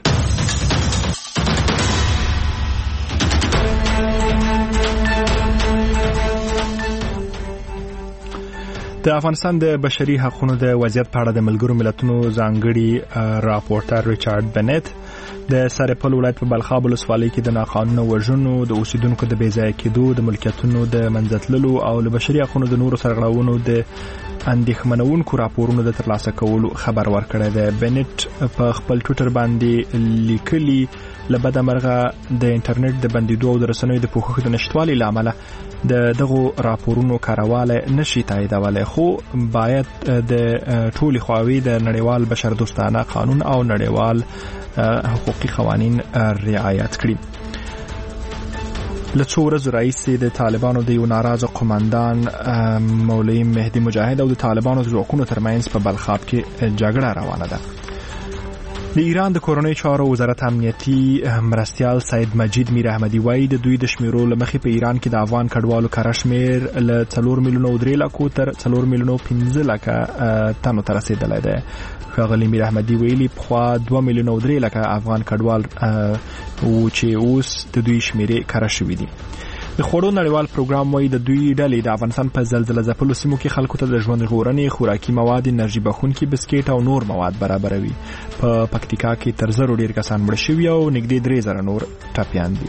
د افغانستان د بشري حقوقو د وضعیت په اړه د ملګرو ملتونو ځانګړي راپورټر ریچارډ بنت د سرپل ولایت په بلخاب ولسوالۍ کې د ناقانونه وژنو، د اوسیدونکو د بې ځایه کېدو، د ملکیتونو د منځتللو او د بشري حقوقو د نورو سرغړونو د اندېښمنونکو راپورونو د ترلاسه کولو خبر ورکړی دی. بنت په خپل ټویټر باندې لیکلي له بده مرغه د انټرنیټ د بندیدو او د رسنیو د پوښښ د نشتوالي له امله د دغو راپورونو کاروالی نشي تاییدولی، خو باید د ټولې خواوې د نړیوال بشردوستانه قانون او نړیوال حقوقي قوانین رعایت کړي. له څو ورځو راهیسې د طالبانو د یو ناراضه قومندان مولوي مهدي مجاهد او د طالبانو د ځواکونو ترمنځ په بلخاب کې جګړه روانه ده. د ایران د کورنۍ چارو وزارت امنیتي مرستیال سید مجید میر احمدي وایي د دوی د شمیرو له مخې په ایران کې د افغان کډوالو کره شمیر له څلور میلیونو او درې لکو تر څلور میلیونو پنځه لکه تنو ته رسېدلی دی. ښاغلي میر احمدي ویلي پخوا دوه میلیونه او درې لکه افغان کډوال وو چې اوس د دوی شمیرې کره شوي دي. د خوړو نړیوال پروګرام وایي د دوی ډلې د افغانستان په زلزله ځپلو سیمو کې خلکو ته د ژوند ژغورنې، خوراکي مواد، انرژي بخښونکي بسکیټ او نور مواد برابروي. په پکتیکا کې تر زرو ډیر کسان مړه شوي او نږدې درې زره نور ټپیان دي.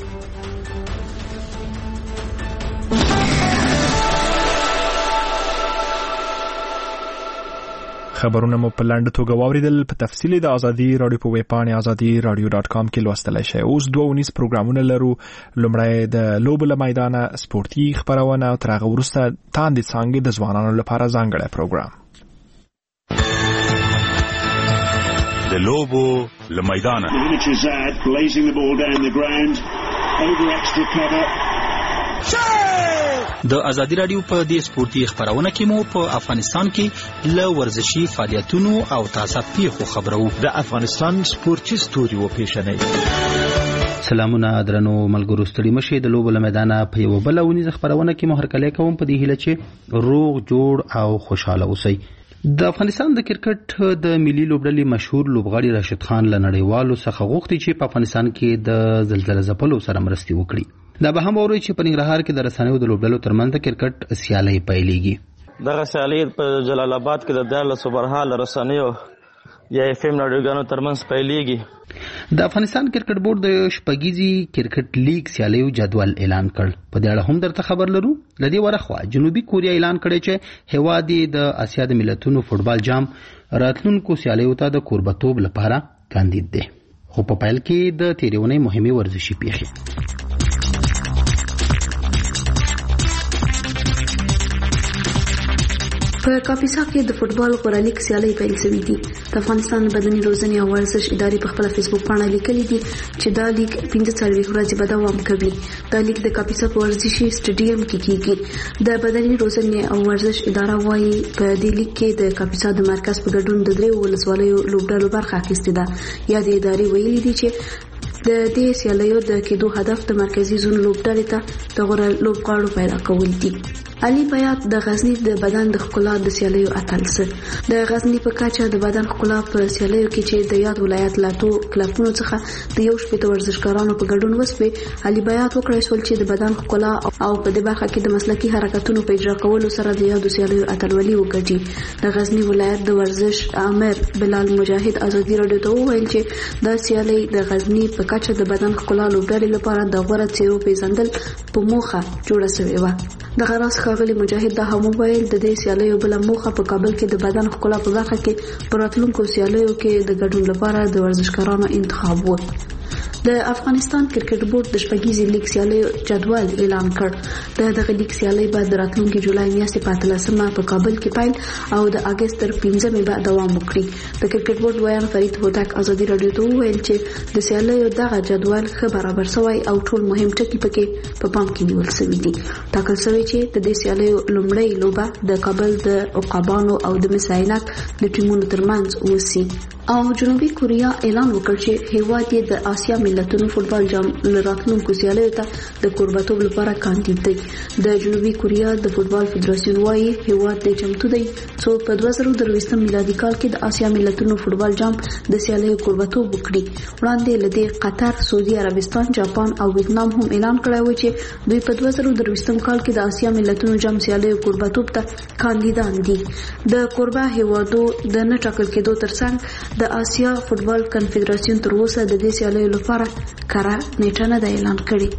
خبرونه مو په لاندې توګه واوریدل. په تفصیل د ازادي رادیو په ویب پاڼې ازادي رادیو ډاټ کام کې لوستلای شئ. اوس دوه ونیز پروګرامونه لرو. لومړی د لوبو له میدانه سپورتي خبرونه او تر هغه وروسته تاندې څانګې د ځوانانو لپاره ځانګړی پروګرام. د لوبو له میدانه د ازادي رادیو په دې سپورتي خبرونه کې مو په افغانستان کې له ورزشي فعالیتونو او تازه پیښو خبرو. د افغانستان سپورتي ستوري و پیښنې. سلامونه درنو ملګرو، ستړي مشي. د لوبو له میدانه په یو بل ونیز خبرونه کې مو هرکلی کوم په دې هیله چې روغ جوړ او خوشاله اوسئ. د افغانستان د کرکټ د ملي لوبډلې مشهور لوبغاړي راشد خان له نړیوالو څخه غوښتي چې په افغانستان کې د زلزله ځپلو سره مرستې وکړي. دا به هم اوري چې په ننګرهار کې د رسنیو د لوبډلو ترمنځ د کرکټ سیالۍ پیلېږي. دغه سیالۍ په جلال آباد کې د دیارلسو برحال رسنیو یا اف ام رادیوګانو ترمنځ پیلېږي. د افغانستان کرکټ بورډ د شپږیزي کرکټ لیګ سیالیو جدول اعلان کړ. په دې اړه هم درته خبر لرو. لدی ورخوا جنوبي کوریا اعلان کړی چې هیواد د اسیا د ملتونو فوټبال جام راتلونکو سیالیو ته د کوربتوب لپاره کاندید دی. خو په پیل کې د تیرونې مهمه ورزشي پیښې. په کاپیسا کې د فوټبال غوړالیک سیالۍ پیل شوې دي. د افغانستان بدني روزنې او ورزش ادارې په خپل فیسبوک باندې لیکلي دي چې دا لیګ پنځه څلوېښت ورځې به دوام کوي. دا لیګ د کاپیسا په ورزشي سټیډیم کې کیږي. د بدني روزنې او ورزش اداره وايي په دې لیګ کې د کاپیسا د مرکز په ګډون د درې ولسوالیو لوبډلو برخه اخیستې ده. یا د ادارې ویلي دي چې د دې سیالیو د کېدو هدف د مرکزي زون لوبډلې ته د غوړ لوبغاړو پیدا کول دي. علي بیات د غزنی د بدن د ښکلا د سیالیو اتل سره د غزنی په کاچا د بدن ښکلا په سیالیو کې چې د یاد ولایت لاتو کلبونو څخه د یو شپږ ورزشکارانو په ګډون وسوي. علي بیات وکړی سول چې د بدن ښکلا او په دې برخه کې د مسلکي حرکتونو په اجرا کولو سره د یاد سیالیو اتلولي وکړي. د غزنی ولایت د ورزش امر بلال مجاهد ازادي رادیو ته وویل چې د سیالي د غزنی په کاچا د بدن ښکلا لوبډلې لپاره د غوړه څیرو پیژندل په موخه جوړه شوې و. د غراس ښاغلي مجاهد دا هم وویل د دې سیالیو بل موخه په کابل کې د بدن ښکلا په برخه کې په راتلونکو سیالیو کې د ګډون لپاره د ورزشکارانو انتخاب و. د افغانستان کرکټ بورډ د شپږیزې لیګ سیالیو جدول اعلان کړ. د دغه لیګ سیالي به د راتلونکي جولای میاشتې په اتلسمه په کابل کې پیل او د اگست تر پنځمې به دوام وکړي. د کرکټ بورډ ویان فرید هوتک ازادي رادیو ته وویل چې د سیالیو دغه جدول ښه برابر شوی او ټول مهم ټکي پکې په پام کې نیول شوي دي. ټاکل شوی چې د دې سیالیو لومړۍ لوبه د کابل د عقابانو او د مس عینک د ټیمونو ترمنځ وسی او جنوبي کوریا اعلان وکړ چې هیواد یې د آسیا ملتونو فوتبال جام لراتلونکو سیالیو ته د کوربتوب لپاره کاندید دی. د جنوبي کوریا د فوتبال فدراسیون وايي هیواد د چمتو دی څو په دوه زره درویشتم میلادي کال کې د آسیا ملتونو فوتبال جام د سیالیو کوربتوب وکړي. وړاندې لدی قطر، سعودي عربستان، جاپان او ویتنام هم اعلان کړی و چې دوی په دوه زره درویشتم کال کې د آسیا ملتونو جام سیالیو کوربتوب ته کاندیدان دي. د کوربه هیوادو د نه ټاکل کېدو ترڅنګ د آسیا فوتبال کنفدراسیون تر اوسه د دې سیالیو لپاره کره نیټه نه ده اعلان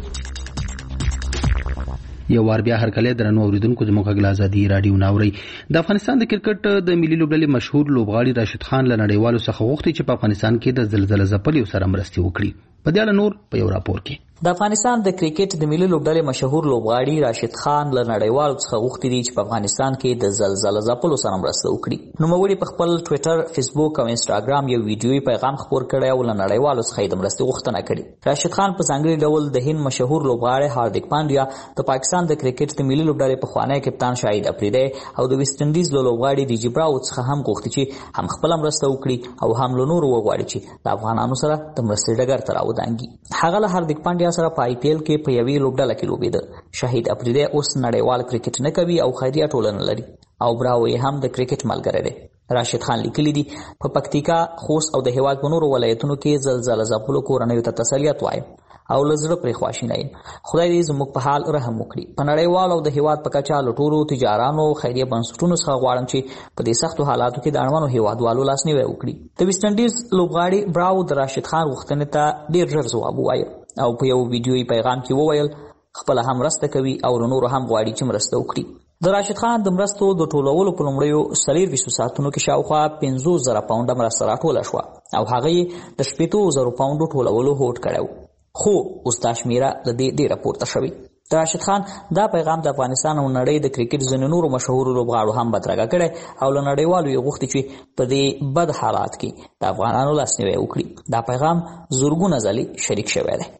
کړې. یو وار بیا هرکله درنو اوریدونکو زموږ غږ آزادي رادیو ناوري. د افغانستان د کرکټ د ملي لوبډلې مشهور لوبغاړي راشد خان له نړیوالو څخه غوښتي چې په افغانستان کې د زلزلې ځپلو سره مرستې وکړي. په دې اړه نور په یو راپور کې د افغانستان د کرکټ د ملي لوبډلې مشهور لوبغاړي راشد خان له نړیوالو څخه غوښتي دي چې په افغانستان کې د زلزلې ځپلو سره مرسته وکړي. نوموړي په خپل ټوئیټر، فیسبوک او انسټاګرام یو ویډیويي پیغام خپور کړی او له نړیوالو څخه د مرستې غوښتنه کړې. راشد خان په ځانګړي ډول د هند مشهور لوبغاړي هاردیک پانډیا، د پاکستان د کرکټ د ملي لوبډلې پخوانی کپتان شاهید افریدی او د ویسټ انډیز له لوبغاړي ډیجی براو څخه هم غوښتي چې هم خپل مرسته وکړي او هم له نورو وغواړي چې د افغانانو سره د مرستې ډګر ته راودانګي. هغه له هاردیک پانډیا سره په آی پی ایل کې په یوې لوبډله کې لوبېده. شاهید افریدی اوس نړیوال کرکټ نه کوي او خیریه ټولنه لري او براو یې هم د کرکټ ملګری دی. راشد خان لیکلی دی په پکتیکا، خوست او د هیواد په نورو ولایتونو کې زلزلې ځپلو کورنیو ته تسلیت وایم او له زړه پرې خواشینی یم. خدای دې زموږ په حال رحم وکړي. په نړیوال او د هیواد په کچه له ټولو تجارانو خیریه بنسټونو څخه غواړم چې په دې سختو حالاتو کې د اړمنو هیوادوالو لاسنیوی وکړي. د ویسټ انډیز لوبغاړي براو د راشد خان غوښتنې ته ډېر ژر ځواب ووایه او په یو ویډیويي پیغام کې وویل خپل هم مرسته کوي او له نورو هم غواړي چې مرسته وکړي. د راشد خان د مرستو د ټولولو په لومړیو څلورویشتو ساعتونو کې شاوخوا پنځوس زره پاونډه مرسته راټوله شوه او هغه یې د شپېتو زرو پاونډو ټولولو هوډ کړی و، خو اوس دا شمېره له دې ډېره پورته شوې. د راشد خان دا پیغام د افغانستان او نړۍ د کرکټ ځینو نورو مشهورو لوبغاړو هم بدرګه کړی او له نړیوالو یې غوښتي چې په دې بد حالات کې د افغانانو لاسنیوی وکړي. دا پیغام زرګونه ځلې شریک شوی دی.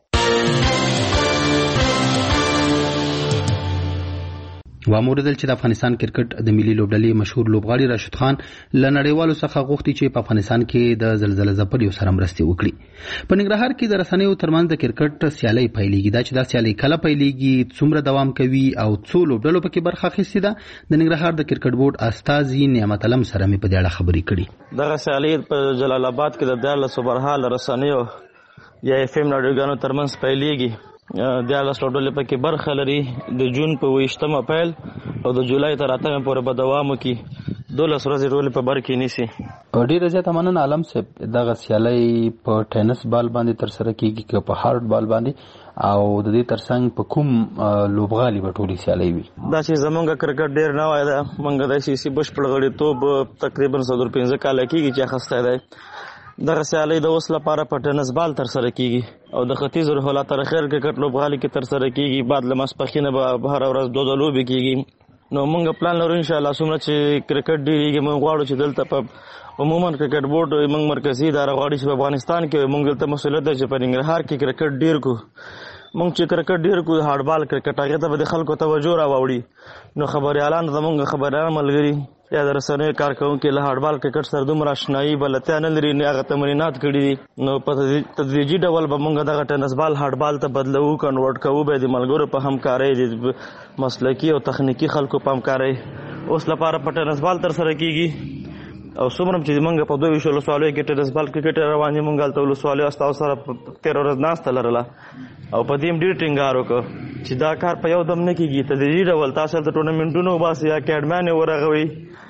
واموردل چې د افغانستان کرکټ د ملي لوبډلې مشهور لوبغاړي راشد خان له نړیوالو څخه غوښتي چې په افغانستان کې د زلزلې ځپلو سره مرستې وکړي. په ننګرهار کې د رسنیو ترمنځ د کرکټ سیالي پیلېږي. دا چې دا سیالي کله پیلېږي، څومره دوام کوي او څو لوبډلو پکې برخه اخیستې ده، د ننګرهار د کرکټ بورډ استازي نعمت علم سره مې په دې اړه خبرې کړې. دغه سیالي په جلال آباد کې د دیارلسو برخه رسنیو یا اف ام رادیوګانو ترمنځ پیلېږي. دیارلس لوبډلې پکې برخه لري. د جون په اوویشتمه پیل او د جولای تر اتمه پورې به دوام وکړي. دولس ورځې ټولې په بر کې نیسي. ډېره زیاته مننه عالم صاحب. دغه سیالۍ په ټینس بال باندې ترسره کېږي که په هارډ بال باندې، او د دې ترڅنګ په کوم لوبغالي به ټولې سیالۍ وي؟ دا چې زمونږ کرکټ ډېر نوی دی، موږ د سی سي بشپړ غړیتوب تقریبا څلور پنځه کاله کېږي چې اخیستی دی. دغه سیالۍ د اوس لپاره په ټینس بال ترسره کېږي او د ختیځ روح الله ترخیر کرکټ لوبغالي کې ترسره کېږي. بعد له ماسپښینه به هره ورځ دوه ځله لوبې کېږي. نو موږ پلان لرو انشاءالله څومره چې کرکټ ډېرېږي موږ غواړو چې دلته په عموما کرکټ بورډ موږ مرکزي اداره غواړي چې په افغانستان کې موږ دلته مسؤلیت دی چې په ننګرهار کې کرکټ ډېر کو. موږ چې کرکټ ډېر کو هارډ بال کرکټ هغې ته به د خلکو توجه راوړي. نو خبریالان زموږ خبریالان ملګري یا د رسنیو کارکوونکي له هارډ بال کرکټ سره دومره اشنایي بلدتیا نه لري، هغه تمرینات کړي دي. نو په تدریجي ډول به موږ دغه ټینس بال هارډ بال ته بدلوو، کنورټ کوو به د ملګرو په همکارۍ، د مسلکي او تخنیکي خلکو په همکارۍ. اوس لپاره په ټینس بال ترسره کېږي او څومره چې موږ په دوه ویشت ولسوالیو کې ټینس بال کرکټ روان دي، موږ هلته ولسوالیو استازو سره تېره ورځ ناسته لرله او په دې هم ډېر ټینګار وکړ چې دا کار په یو دم نه کېږي. تدریجي ډول تاسو هلته ټورنمنټونه وباسئ، اکیډمیان یې ورغوئ،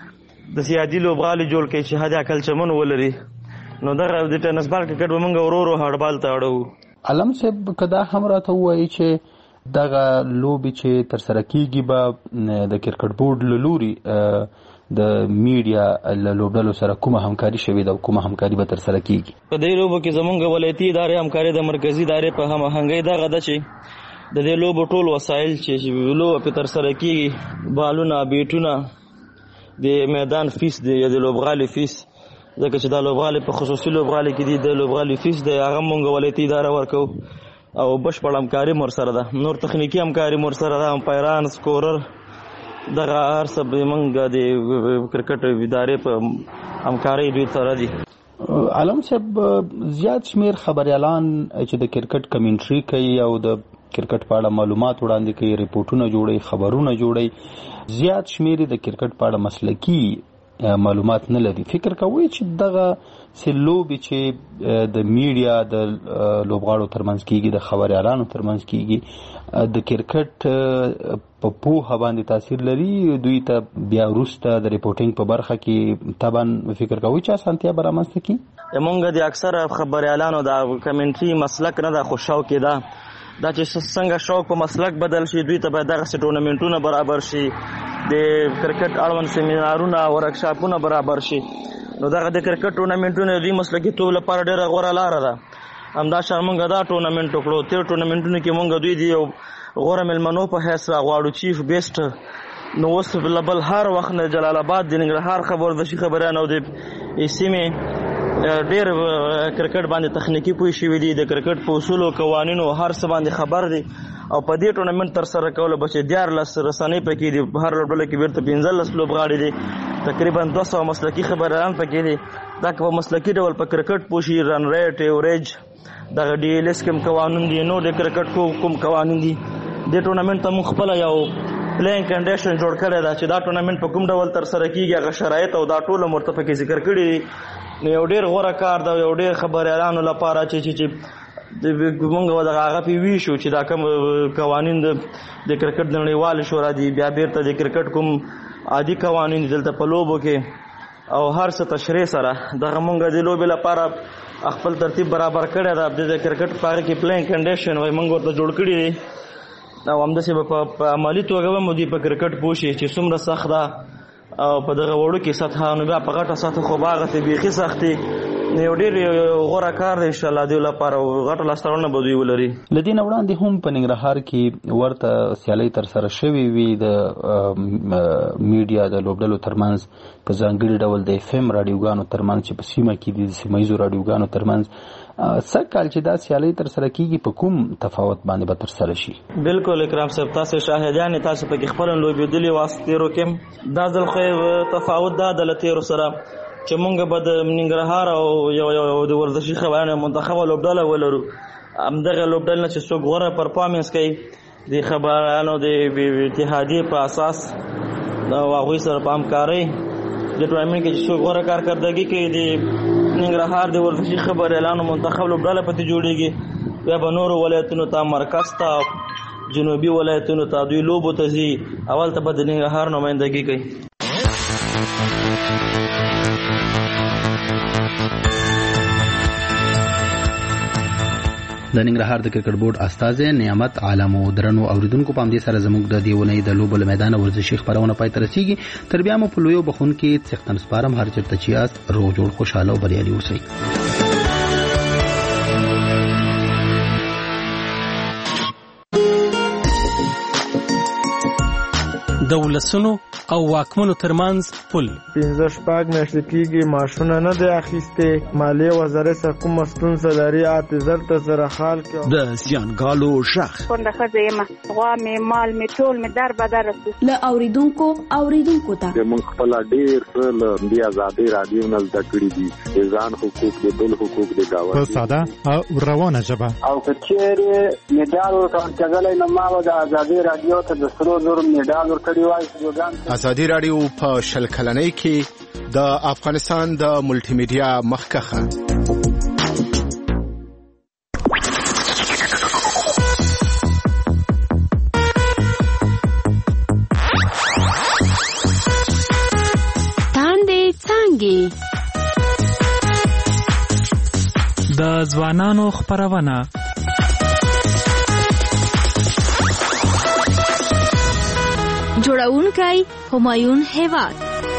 د سیادي لوبغالي جوړ کړئ چې حد اقل چمن ولري. نو دغه د ټینس بال کرکټ به موږ ورو ورو هارډ بال ته اړوو. علم صاحب که دا هم راته ووایي چې دغه لوبي چې تر سره کیږي به د کرکټ بورډ له لوري د میډیا له لوبډلو سره کومه همکاري شوې ده او کومه همکاري به تر سره کیږي؟ په دې لوبو کې زمونږ ولایتي ادارې همکاري د مرکزي ادارې په هماهنګۍ دغه ده چې د دې لوبو ټول وسایل چې لوبه په تر سره کیږي، بالونه، بیټونه، د میدان فیس دی یا د لوبغالي فیس، ځکه چې دا لوبغالي په خصوصي لوبغالي کې دي، د لوبغالي فیس دی هغه مونږ ولایتي اداره ورکو او بشپړ همکاري مور سره ده. نور تخنیکی همکاري مور سره ده، امپایران، سکورر، دغه هر څه مونږ د کرکټ ادارې په همکاري دوی سره دي. علم صاحب، زیات شمیر خبريالان چې د کرکټ کمنټري کوي او د کرکټ په اړه معلومات وړاندې کوي، ریپورتونه جوړي، خبرونه جوړي، زیات شمیر د کرکټ په اړه مسلکی معلومات نه لري. فکر کوي چې دغه سلوبي چې د میډیا د لوبغاړو ترمنځ کیږي، د خبريالانو ترمنځ کیږي، د کرکټ په پوهه باندې تاثیر لري. دوی ته بیا وروسته د ریپورټینګ په برخه کې طبعا فکر کوي چې اسانتیا برامنځته کی. موږ د اکثره خبريالانو د کمنټري مسلک نه د خوشاو کې ده دا چې څنګه شوق په مسلک بدل شي، دوی ته باید دغه ټورنمنټونه برابر شي، د کرکټ اړوند سیمینارونه او ورکشاپونه برابر شي. نو دغه د کرکټ ټورنمنټونه د مسلکي توب لپاره ډیره غوره لاره ده. همدا شان موږ دا ټورنمنټ وکړو. تیر ټورنمنټونه کې موږ دوی دی یو غوره ملمنو په حیث غواړو، چیف بیسټ. نو اوس بل هر وخت نه جلال آباد د ننګرهار خبر د شي خبرانه او د سیمې ډېر کرکټ باندې تخنیکی پوي شوی دي، د کرکټ په اصولو قوانینو هر څه باندې خبر دي او په دې ټورنمنت تر سره کول به چې دیار لس رسنۍ پکې دي، هر لوبډله کې بیرته پنځه لس لوبغاړي دي، تقریبا دوه سوه مسلکي خبريالان پکې دي. دا په مسلکي ډول په کرکټ پوشي، رن ریټ، ایوریج، دغه ډي ایل ایس کوم قوانین دي، نو د کرکټ کوم قوانین دي. د ټورنمنت ته موږ خپل یو پلین کنډیشن جوړ کړی دا چې دا ټورنمنت په کوم ډول تر سره کیږي، هغه شرایط او دا ټول مرتفع کې ذکر کړي. نو یو ډیر غوره کار دا یو ډیر خبريالانو لپاره چې چې د موږ د هغه پی وی شو چې دا کوم قوانین د کرکټ د نړیوال شورا دي، بیا بیرته د کرکټ کوم عادي قوانین دلته په لوبو کې او هر څه تشریح سره دغه موږ د لوبې لپاره خپل ترتیب برابر کړی دا. د کرکټ په اړه کې پلین کنډیشن وای موږ ورته جوړ کړی دي او همداسې په عملي توګه به مو دوی په کرکټ پوه شي چې څومره سخت ده او په دغه وړو کې سطحه، نو بیا په غټه سطحه خو به هغسې بیخي سخت دي. یو ډېر غوره کار دی انشاءالله دوی لپاره او غټه لاسته راوړنه به دوی ولري. له دې نه وړاندې هم په ننګرهار کې ورته سیالۍ ترسره شوې وي د میډیا د لوبډلو ترمنځ، په ځانګړي ډول د اف ام راډیوګانو ترمنځ چې په سیمه کې دي، د سیمه ییزو راډیوګانو ترمنځ. سږ کال چې دا سیالۍ ترسره کیږي په کوم تفاوت باندې به ترسره شي؟ بالکل اکرام صاحب، تاسو شاهدان تاسو په کې خپل لوبېدلي واسطه تیرو کې دا ځل خو تفاوت دا د لتیرو سره چې مونږ به د ننګرهار او یو یو د ورزشي خبرانو منتخب لوبډله ولرو. همدغه لوبډله نه چې څوک غوره پرفارمنس کوي د خبرانو د اتحادیې په اساس او هغوی سره په همکارۍ د ټورنمنټ کې چې څوک غوره کارکردګي کوي د ننګرهار د ورزشي خبريالانو منتخب لوبډله پکې جوړیږي. بیا به نورو ولایتونو ته، مرکز ته، جنوبي ولایتونو ته دوی لوبو ته ځي. اول ته به د ننګرهار نمایندګي کوي. د ننګرهار د کرکټ بورډ استازي نعمت عالم او درنو اوریدونکو په همدې سره زموږ د دیونې د لوبو له میدان ورزشي خبرونه پای ته رسیږي. تر بیا مو په لویو بخون کې څښتن سپارم، هر چیرته چې یاست روغ جوړ خوشاله او بریالي اوسئ. د ولسونو او واکمنو ترمنځ پل پنځه شپږ میاشتې کېږي معاشونه نه دی اخیستې. مالیې وزارت څخه کومه ستونزه لري اته زر ته زره خال کې د زیانګالو غږ کونډه ښځه یم، غوا مې، مال مې، ټول مې در بدر رسي. له اوریدونکو اوریدونکو ته موږ خپله ډېر څه له همدې ازادۍ راډیو نه زده کړي دي، د ځان حقوق، د بل حقوق، د ګاونډي په ساده او روانه ژبه. او که چېرې مډال ورکول کېدلی نو ما به د ازادۍ راډیو ته د سرو زرو مډال ورکړی وای. ازادي راډیو په شل کلنۍ کې د افغانستان د ملټي میډیا مخکخه تاندې څانګې د ځوانانو خبرونه جوړونکی همایون هیواد.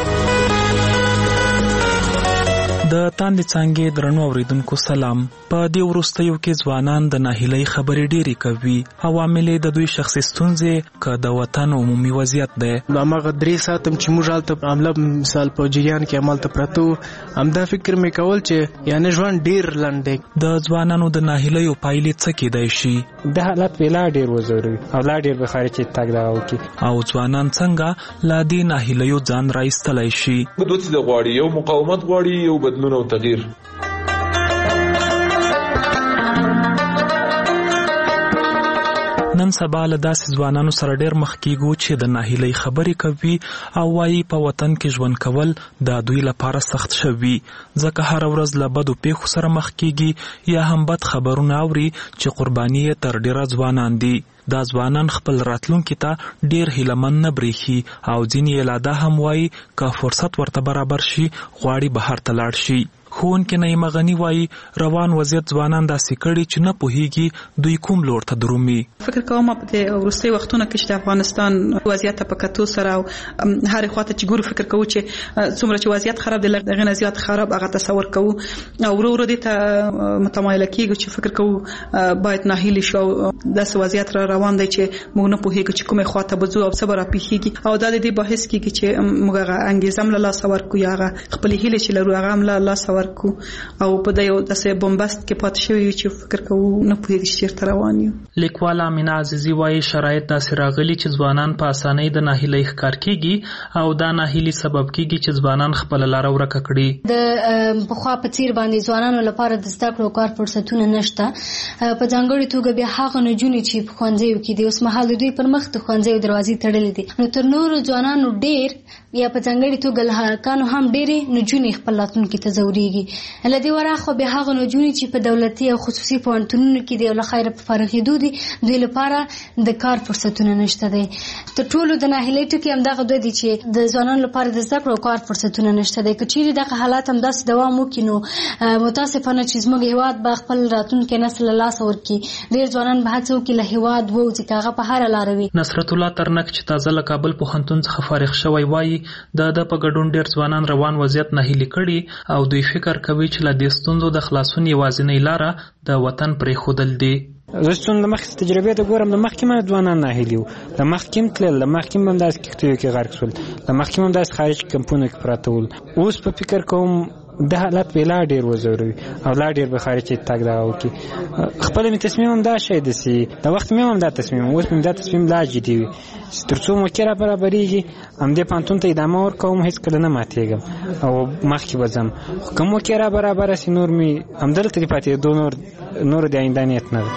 د تاندې څانګې درنو اوریدونکو سلام. په دې وروستیو کې ځوانان د ناهیلۍ خبرې ډېرې کوي. عوامل د دوی شخصي ستونزې که د وطن عمومي وضعیت دی. هماغه درې ساعت چې موږ هلته عمله مثال په جریان کې همالته پراته وو، همدا فکر مې کول چې یعنې ژوند ډېر لنډ دی. د ځوانانو د ناهیلیو پایلې څه کیدای شي؟ د حالت به لا ډېر وزوروي او لا ډېر به خارج چې تګ دغه وکړي. او ځوانان څنګه له دې ناهیلیو ځان راایستلی شي؟ دوی څه غواړي؟ یو مقاومت غواړي، یو بدلون او تغییر. نن سبا له داسې ځوانانو سره ډېر مخ کیږو چې د ناهیلۍ خبرې کوي او وایي په وطن کې ژوند کول د دوی لپاره سخت شوي، ځکه هر ورځ له بدو پیښو سره مخ کیږي یا هم بد خبرونه اوري چې قرباني یې تر ډېره ځوانان دي. دا ځوانان خپل راتلونکي ته ډېر هیلهمند نه برېښي او ځینې یې لا دا هم وایي که فرصت ورته برابر شي غواړي بهر ته لاړ شي. ښوونکی نعیم غني وایي روان وضعیت ځوانان داسې کړي چې نه پوهیږي دوی کوم لور ته درومي. فکر کوم په دې وروستي وختونو کې چې د افغانستان وضعیت په کتو سره او هر خواته چې ګورو فکر کوو چې څومره چې وضعیت خراب دی لږ نه زیات خراب هغه تصور کوو او ورو ورو دې ته متمایل کیږو چې فکر کوو باید ناهیلي شو داسې وضعیت را روان دی چې موږ نه پوهیږو چې کومه خواته به ځو او څه به راپېښیږي او دا د دې بحث کیږي چې موږ هغه انګیزه هم له لاسه ورکړو یا هغه خپلې هیلې چې لرو هغه هم له لاسه کو او په دې یو داسې بمبست کې پات شوی چې فکر کوو نه پوهیږي چې چیرته روان یو. لیکواله امینه عزیزي وایي شرایط داسې راغلي چې ځوانان په اسانۍ د ناهیلۍ ښکار کیږي او دا ناهیلي سبب کیږي چې ځوانان خپل لاره ورکه کړي. د پخوا په څیر باندې ځوانانو لپاره د زده کړو کار فرصتونه نشته، په ځانګړي توګه بیا هغه نجونې چې په ښوونځیو کې دي اوس مهال دوی پر مخ د ښوونځیو دروازې تړلې دي، نو تر نورو ځوانانو ډېر یا په ځانګړي توګه له هلکانو هم ډېرې نجونې خپل راتلونکي ته ځورېږي. له دې وراخوا بیا هغه نجونې چې په دولتي او خصوصي پوهنتونونو کې دي او له خیره په فارغېدو دي دوی لپاره د کار فرصتونه نشته دی. تر ټولو د ناهیلۍ ټکي همدغه دوی دي چې د ځوانانو لپاره د زده کړو کار فرصتونه نشته دی. که چیرې دغه حالات همداسې دوام وکړي نو متاسفانه چې زموږ هېواد به خپل راتلونکی نسل له لاسه ورکړي. ډېر ځوانان به هڅه وکړي له هېواد ووځي که هغه په هره لاره وي. نصرت الله ترنک چې تازه له کابل پوهنتون څخه فارغ شوی وایي د ده په ګډون ډېر ځوانان روان وضعیت ناهیلي کړي او دوی فکر کوي چې له دې ستونزو د خلاصون یوازینۍ لاره د وطن پرېښودل دي. زه څون د مخکې تجربې ته ګورم، د مخکې هم ځوانان ناهیلي وو، د مخکې هم تلل، د مخکې هم همداسې کښتیو کې غرق شول، د مخکې هم همداسې خارج کمپونو کې پراته ول. اوس په فکر کوم د حالت به لا ډېر وزوروي او لا ډېر به خارج چې تګ دغه وکړي. خپله مې تصمیم هم دا شی داسې د وخت مې هم دا تصمیم اوس مې دا تصمیم لا جدي وي تر څو موقع را برابرېږي همدې پوهنتون ته ادامه ورکوم، هېڅکله نه ماتېږم او مخکې به ځم. خو که موقع را برابره سي نور مې همدلته دې پاتېدو نور نور د آینده نیت نه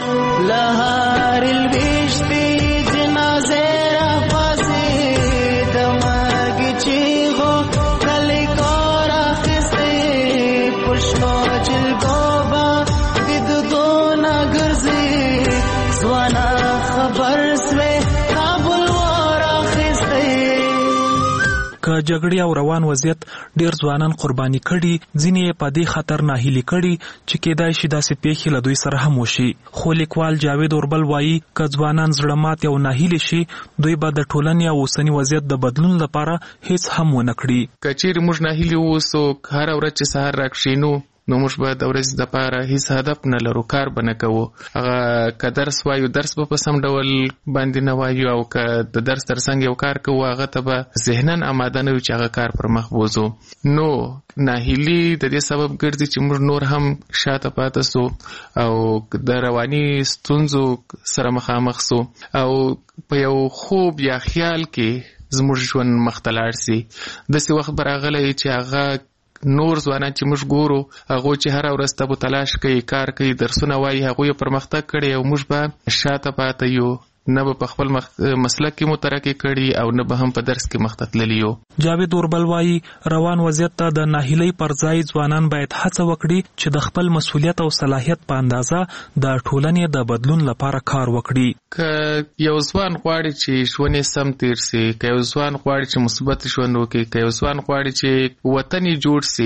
که جګړې او روان وضعیت ډېر ځوانان قرباني کړي، ځینې یې په دې خطر ناهیلي کړي چې کېدای شي داسې پیښې له دوی سره هم وشي. خو لیکوال جاوید اوربل وایي که ځوانان زړه ماتې او ناهیلي شي دوی به د ټولنې او اوسني وضعیت د بدلون لپاره هیڅ هم ونه کړي. که چیرې موږ ناهیلي واوسو، هره ورځ چې سهار راکښېنو نو موږ به د ورځې دپاره هیڅ هدف نه لرو، کار به نه کوو. هغه که درس وایو درس به په سم ډول باندې نه وایو او که د درس تر څنګ یو کار کوو هغه ته به ذهناً آماده نه وي چې هغه کار پر مخ بوځو. نو ناهیلي د دې سبب ګرځي چې موږ نور هم شاته پاته سو او د رواني ستونزو سره مخامخ سو او په یو خوب یا خیال کې زموږ ژوند مخ ته لاړ سي. داسې وخت به راغلی چې هغه نور ځوانان چې موږ ګورو هغوی چې هره ورځ تبو تلاش کوي، کار کوي، درسونه وایي، هغوی پرمختګ کړی او موږ به شاته پاته یو، نه به په خپل مسلک کې مو ترقي کړي او نه به هم په درس کې مخ ته تللي یو. جاوید اوربل وایي روان وضعیت ته د ناهیلۍ پر ځای ځوانان باید هڅه وکړي چې د خپل مسؤلیت او صلاحیت په اندازه د ټولنې د بدلون لپاره کار وکړي. که یو ځوان غواړي چې ژوند یې سم تیر سي، که یو ځوان غواړي چې مثبت ژوند وکړي، که یو ځوان غواړي چې وطن یې جوړ سي،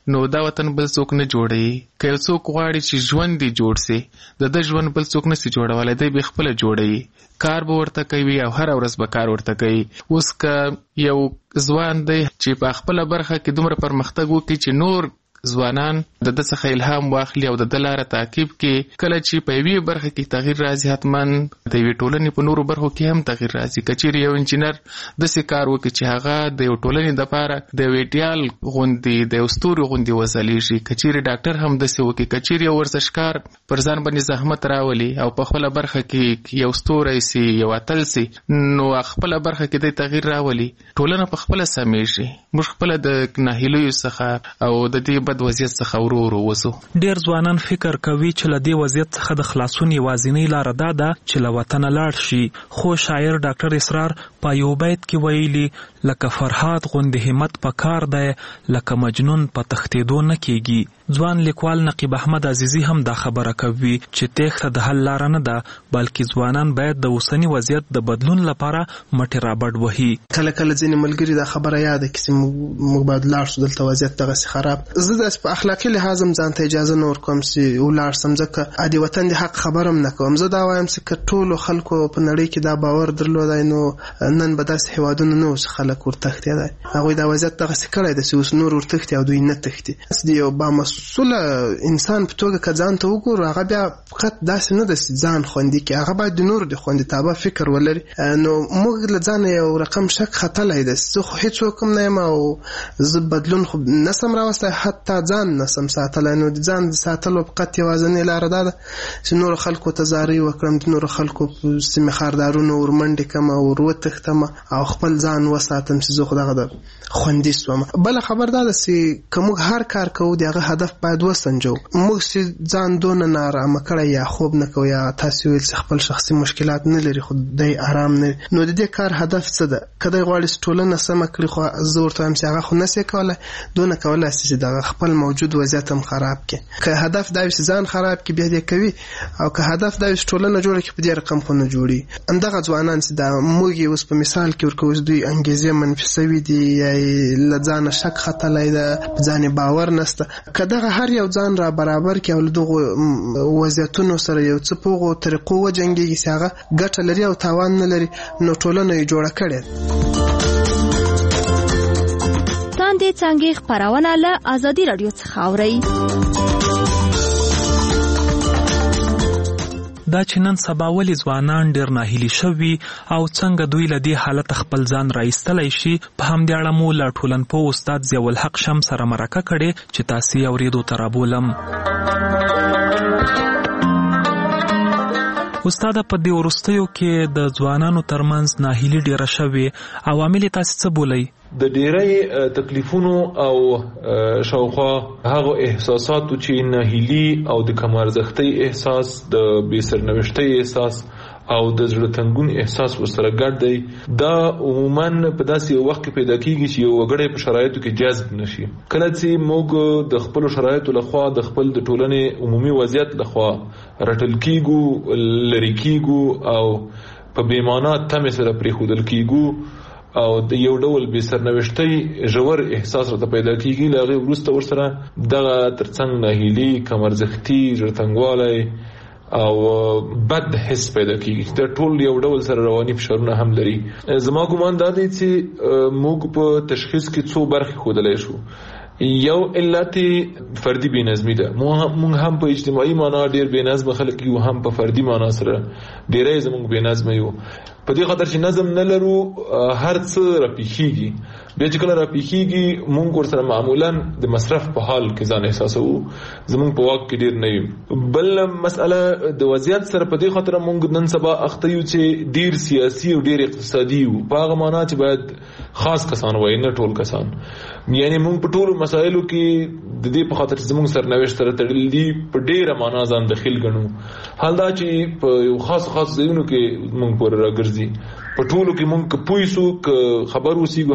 نو دا وطن بل څوک نه جوړي. که یو څوک غواړي چې ژوند دی جوړ سي د د ژوند بل څوک نسي جوړولای، دی به خپل جوړي. کار به ورته کوي او هر ورځ به کار ورته کوي. اوس که یو ځوان دی چې په خپل برخه کې دومره پرمختګ وکړي چې نور ځوانان د د څخه الهام واخلي او د د لاره تعقیب کې، کله چې په یوې برخه کې تغییر راځي حتما د یوې ټولنې په نورو برخو کې هم تغییر راځي. که چیرې یو انجینر داسې کار وکړي چې هغه د یو ټولنې دپاره د یو ایډیال غوندې د یو ستوري غوندې وځلیږي، که چیرې ډاکټر هم داسې وکړي، که چیرې یو ورزشکار پر ځان باندې زحمت راولي او په خپله برخه کې یو ستوری سي، یو اتل سي، نو خپله برخه کې د تغییر راولي، ټولنه په خپله سمیږي. موږ خپله د ناهیلیو څخه او د دې بد وضعیت څخه ورو ورو وځو. ډیر ځوانان فکر کوي چې له دې وضعیت څخه د خلاصون یوازینۍ لاره دا ده چې له وطنه لاړ شي. خو شاعر ډاکټر اسرار په یو بیت کې ویلي، لکه فرهاد غوندې همت په کار دی، لکه مجنون په تښتېدو نه کېږي. ځوان لیکوال نقیب احمد عزیزي هم دا خبره کوي چې تېښته د حل لاره نه ده، بلکې ځوانان باید د اوسني وضعیت د بدلون لپاره مټې رابډ وهي. کله کله ځینې ملګري دا خبره یاده کړي چې موږ باید لاړ شو، دلته وضعیت دغسې خراب. زه داسې په اخلاقي لحاظ هم ځان ته اجازه نه ورکوم چې ولاړ شم، ځکه ادي وطن د حق خبره هم نه کوم. زه دا وایم چې که ټولو خلکو په نړۍ کې دا باور درلودی نو نن به داسې هېوادونه نه وو چې خلک ورتښتېدی. هغوی دا وضعیت دغسې کړی دی چې اوس نور ورتښتي او دوی نه تښتي. د یو بامسؤله انسان په توګه که ځان ته وګورو، هغه بیا فقط داسې نه ده چې ځان خوندي کړي، هغه باید د نورو د خوندیتابه فکر ولري. نو موږ له ځانه یو رقم شک ختلی دی. زه خو هېڅوک هم نه یم او زه بدلون خو نسم راوستی، حتی ځان نسم ساتلی. نو د ځان د ساتلو فقط یوازینۍ لاره دا ده چې نورو خلکو ته زارۍ وکړم، د نورو خلکو په سیمې خاردارونو ورمنډې کړم او ور وتښتم او خپل ځان وساتم چې زه خو دغه د خوندي شوم. بله خبر دا ده چې که موږ هر کار کوو د هغه هدف باید وسنجو. موږ چې ځان دونه نارامه کړی یا خوب نه کوو یا تاسې ویل چې خپل شخصي مشکلات نه لري خو دی آرام نه، نو د دې کار هدف څه ده؟ که دی غواړي چې ټولنه سمه کړي، خو زه ورته وایم چې هغه خو نسي کولی، دونه کولی شي چې دغه خپل موجود وضعیت هم خراب کړي. که هدف دا وي چې ځان خراب کړي بیا دې کوي، او که هدف دا وي چې ټولنه جوړه کړي په دې رقم خو نه جوړي. همدغه ځوانان چې دا موږ یې اوس په مثال کې ورکوو چې دوی انګیزې منفي سوي دي یا له ځانه شک ختلی ده، په ځان باور نسته. که دغه هر یو ځان را برابر کړي او له دغو وضعیتونو سره یو څه په هغو طریقو وجنګېږي چې هغه ګټه لري او تاوان نه لري، نو ټولنه یې جوړه کړې. تاندې څانګې خپرونه له ازادي راډیو څخه اورئ. دا چې نن سبا ولې ځوانان ډېر ناهیلي شوي او څنګه دوی له دې حالته خپل ځان راایستلی شي، په همدې اړه مو له ټولنپوه استاد ضیاءالحق شم سره مرکه کړې چې تاسې یې اورېدو ته رابولم. استاده، په دې وروستیو کې د ځوانانو ترمنځ ناهیلي ډېره شوې، عوامل یې تاسې څه بولئ؟ د ډیری تکلیفونو او شاوخوا هغه احساساتو چې ناهیلي او د کم ارزښتۍ احساس، د بې سرنوشتۍ احساس او د زړه تنګون احساس ورسره ګډ دی، دا عموما په داسې یو وخت کې پیدا کیږي چې یو وګړی په شرایطو کې جذب نشي. کله چې موږ د خپلو شرایطو لخوا د خپل د ټولنې عمومي وضعیت لخوا رټل کیږو، لرې کیږو او په بې معنا تمې سره پرېښودل کیږو او د یو ډول بې سرنوشتۍ ژور احساس راته پیدا کیږي، له هغې وروسته ورسره دغه ترڅنګ ناهیلي، کم ارزښتي، زړه تنګوالی او بد حس پیدا کیږي. دا ټول یو ډول سره رواني فشارونه هم لري. زما ګمان دا دی چې موږ په تشخیص کې څو برخې ښودلی شو. یو علت فردي بې نظمي ده. موږ هم په اجتماعي معنا ډېر بې نظمه خلک یو، هم په فردي معنا سره ډېری زموږ بې نظمه یو. په دې خاطر چې نظم نه لرو، هر څه راپېښېږي. بیا چې کله راپېښېږي موږ ورسره معمولا د مصرف په حال کې ځان احساسوو، زموږ په واک کې ډېر نه یو. بل مسئله د وضعیت سره په دې خاطر موږ نن سبا اخته یو چې ډېر سیاسي او ډېر اقتصادي یو، په هغه معنا چې باید خاص کسان وایي، نه ټول کسان. یعنی موږ په ټولو مسایلو کې د دې په خاطر چې زموږ سرنوشت سره تړلي دي په ډېره معنا ځان دخیل ګڼو. حال دا چې په یو خاص خاص ځایونو کې موږ پورې راګرځي، په ټولو کې موږ که پوه سو، که خبر اوسېږو هم موږ ته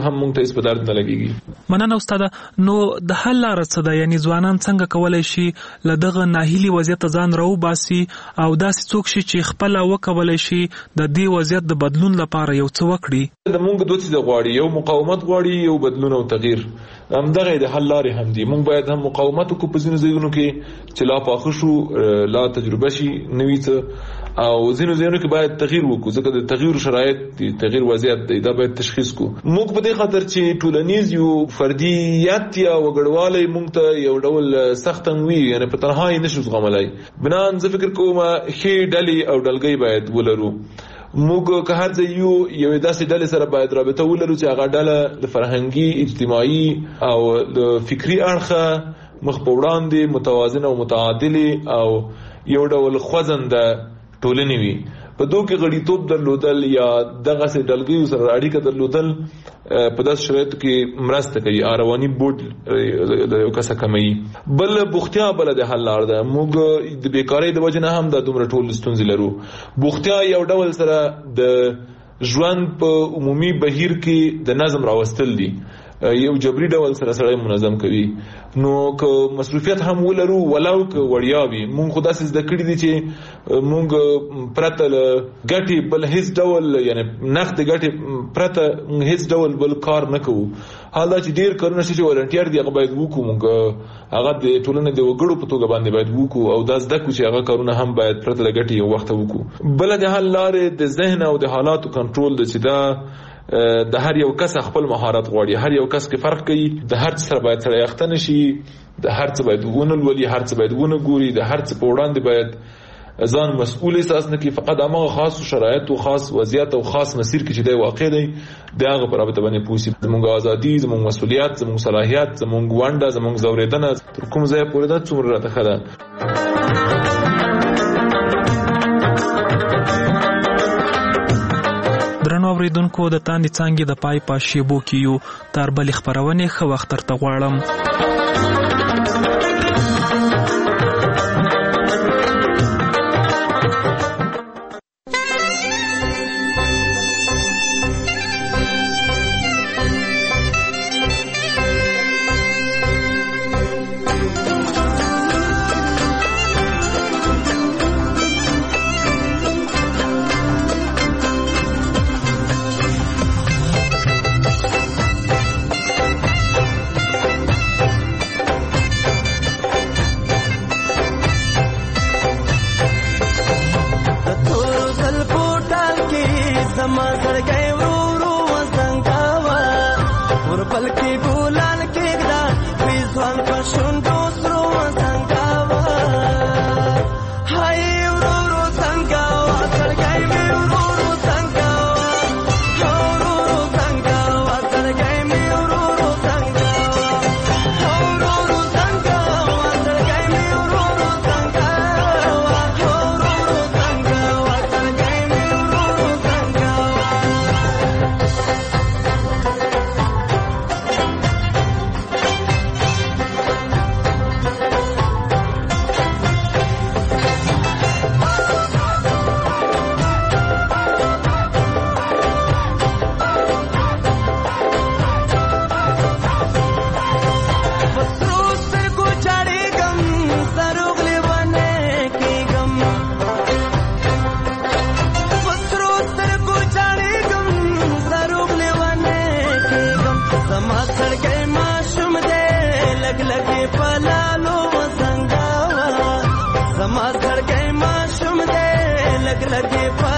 هیڅ په درد نه لګيږي. مننه استاد. نو د حل لار څه ده؟ یعنی ځوانان څنګه کولای شي له دغه ناهیلي وضعیت ځان راوباسي او داسې څوک شي چې خپل وکولای شي د دې وضعیت د بدلون لپاره یو څه وکړي؟ د مونږ دوه څه غواړي، یو مقاومت غواړي، یو بدلون او تغییر. هم دغه د حل لارې هم دي. مونږ باید هم مقاومت وکړو په ځینو ځایونو کې چې لا پاخه شو، لا تجربه شي نوي څه، او ځینو ځایونو کې باید تغییر وکړو ځکه د تغییر شرایط دي، تغییر وضعیت دی، دا باید تشخیص کو. موږ په دې خاطر چې ټولنیز یو فردیت یا وګړوالی موږ ته یو ډول سخت وي، یعنی په تنهایی نشو زغملای. بنان زه فکر کوم ښې ډلې او ډلګۍ باید ولرو. موږ که هر ځای یو یو داسې ډلې سره باید رابطه ولرو چې هغه ډله د فرهنګي، اجتماعي او د فکری اړخه مخ په وړاندې متوازنه او متعادله او یو ډول خوځنده ټولنې وي. په دوه کې غړیتوب درلودل یا دغه سه ډلګیو سره اړیکه درلودل په داس شرایطو کې مرسته کوي، اروانی بوج د یو کس کموي. بل بوختیا بل د حل لار ده. موږ د بیکاری د وجه نه هم د دومره ټول ستونزې لرو. بوختیا یو ډول سره د ژوند په عمومي بهیر کې د نظم راوستل دي، یو جبري ډول سره سره منظم کوي. نو که مصروفیت هم ولرو ولو که وړیا وي، مونږ خو داسې زده کړي دي چې مونږ پرته له ګټې بل هیڅ ډول، یعنی نقد ګټې پرته هیڅ ډول بل کار نه کوو. حال دا چې ډیر کارونه چې والنټیر دي هغه باید وکړو، مونږ هغه د ټولنې د وګړو په توګه باندې باید وکړو او دا زده کړو چې هغه کارونه هم باید پرته له ګټې یو وخت وکړو. بل د حل لارې د ذهن او د حالاتو کنټرول د چې دا د هر یو کس خپل مهارت غواړي. هر یو کس کې فرق کوي، د هر څه سره باید سره یختن شي، د هر څه باید ونه لولي، هر څه باید ونه ګوري، د هر څه په وړاندې باید ځان مسؤل احساس نه کوي. فقط هغه خاص شرایط او خاص وضعیت او خاص مسیر کې چې دی واقع دی د هغه پر رابطه باندې پوسی. زموږ ازادي، زموږ مسؤلیت، زموږ صلاحیت، زموږ ونده، زموږ زوریدنه تر کوم ځای پورې ده څومره راته خده. درنو اوریدونکو، د تاندې څانګې د پای په شیبو کې یو تر بلې خپرونې ښه وخت درته غواړم. लगे